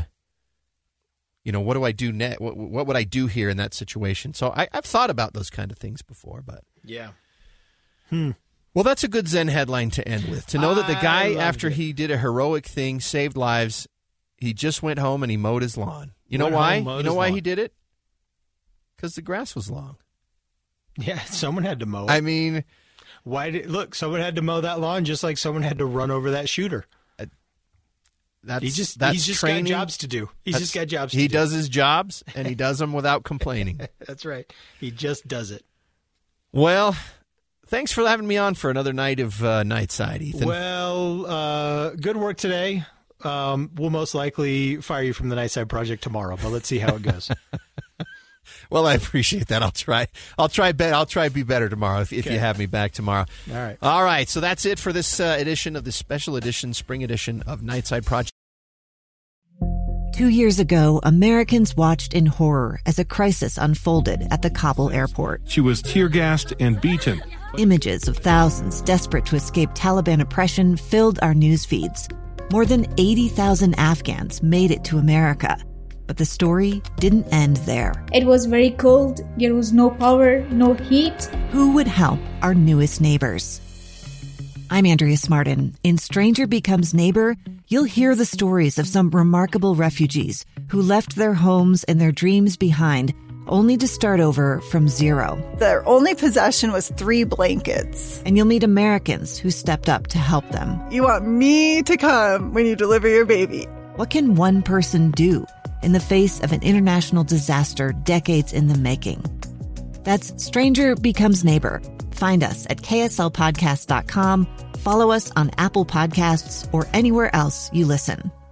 I do next? What would I do here in that situation? So I've thought about those kind of things before, but. Yeah. Well, that's a good Zen headline to end with. To know that the guy, after he did a heroic thing, saved lives, he just went home and he mowed his lawn. You know why? You know why he did it? Because the grass was long. Yeah, someone had to mow it. I mean, someone had to mow that lawn just like someone had to run over that shooter. He's just got jobs to do. He does his jobs, and he does them without complaining. That's right. He just does it. Well, thanks for having me on for another night of Nightside, Ethan. Well, good work today. We'll most likely fire you from the Nightside Project tomorrow, but let's see how it goes. Well, I appreciate that. I'll try be better tomorrow if you have me back tomorrow. All right. So that's it for this edition of the special edition, spring edition of Nightside Project. 2 years ago, Americans watched in horror as a crisis unfolded at the Kabul airport. She was tear-gassed and beaten. Images of thousands desperate to escape Taliban oppression filled our news feeds. More than 80,000 Afghans made it to America. But the story didn't end there. It was very cold. There was no power, no heat. Who would help our newest neighbors? I'm Andrea Smartin. In Stranger Becomes Neighbor, you'll hear the stories of some remarkable refugees who left their homes and their dreams behind, only to start over from zero. Their only possession was 3 blankets. And you'll meet Americans who stepped up to help them. You want me to come when you deliver your baby. What can one person do in the face of an international disaster decades in the making? That's Stranger Becomes Neighbor. Find us at kslpodcast.com. Follow us on Apple Podcasts or anywhere else you listen.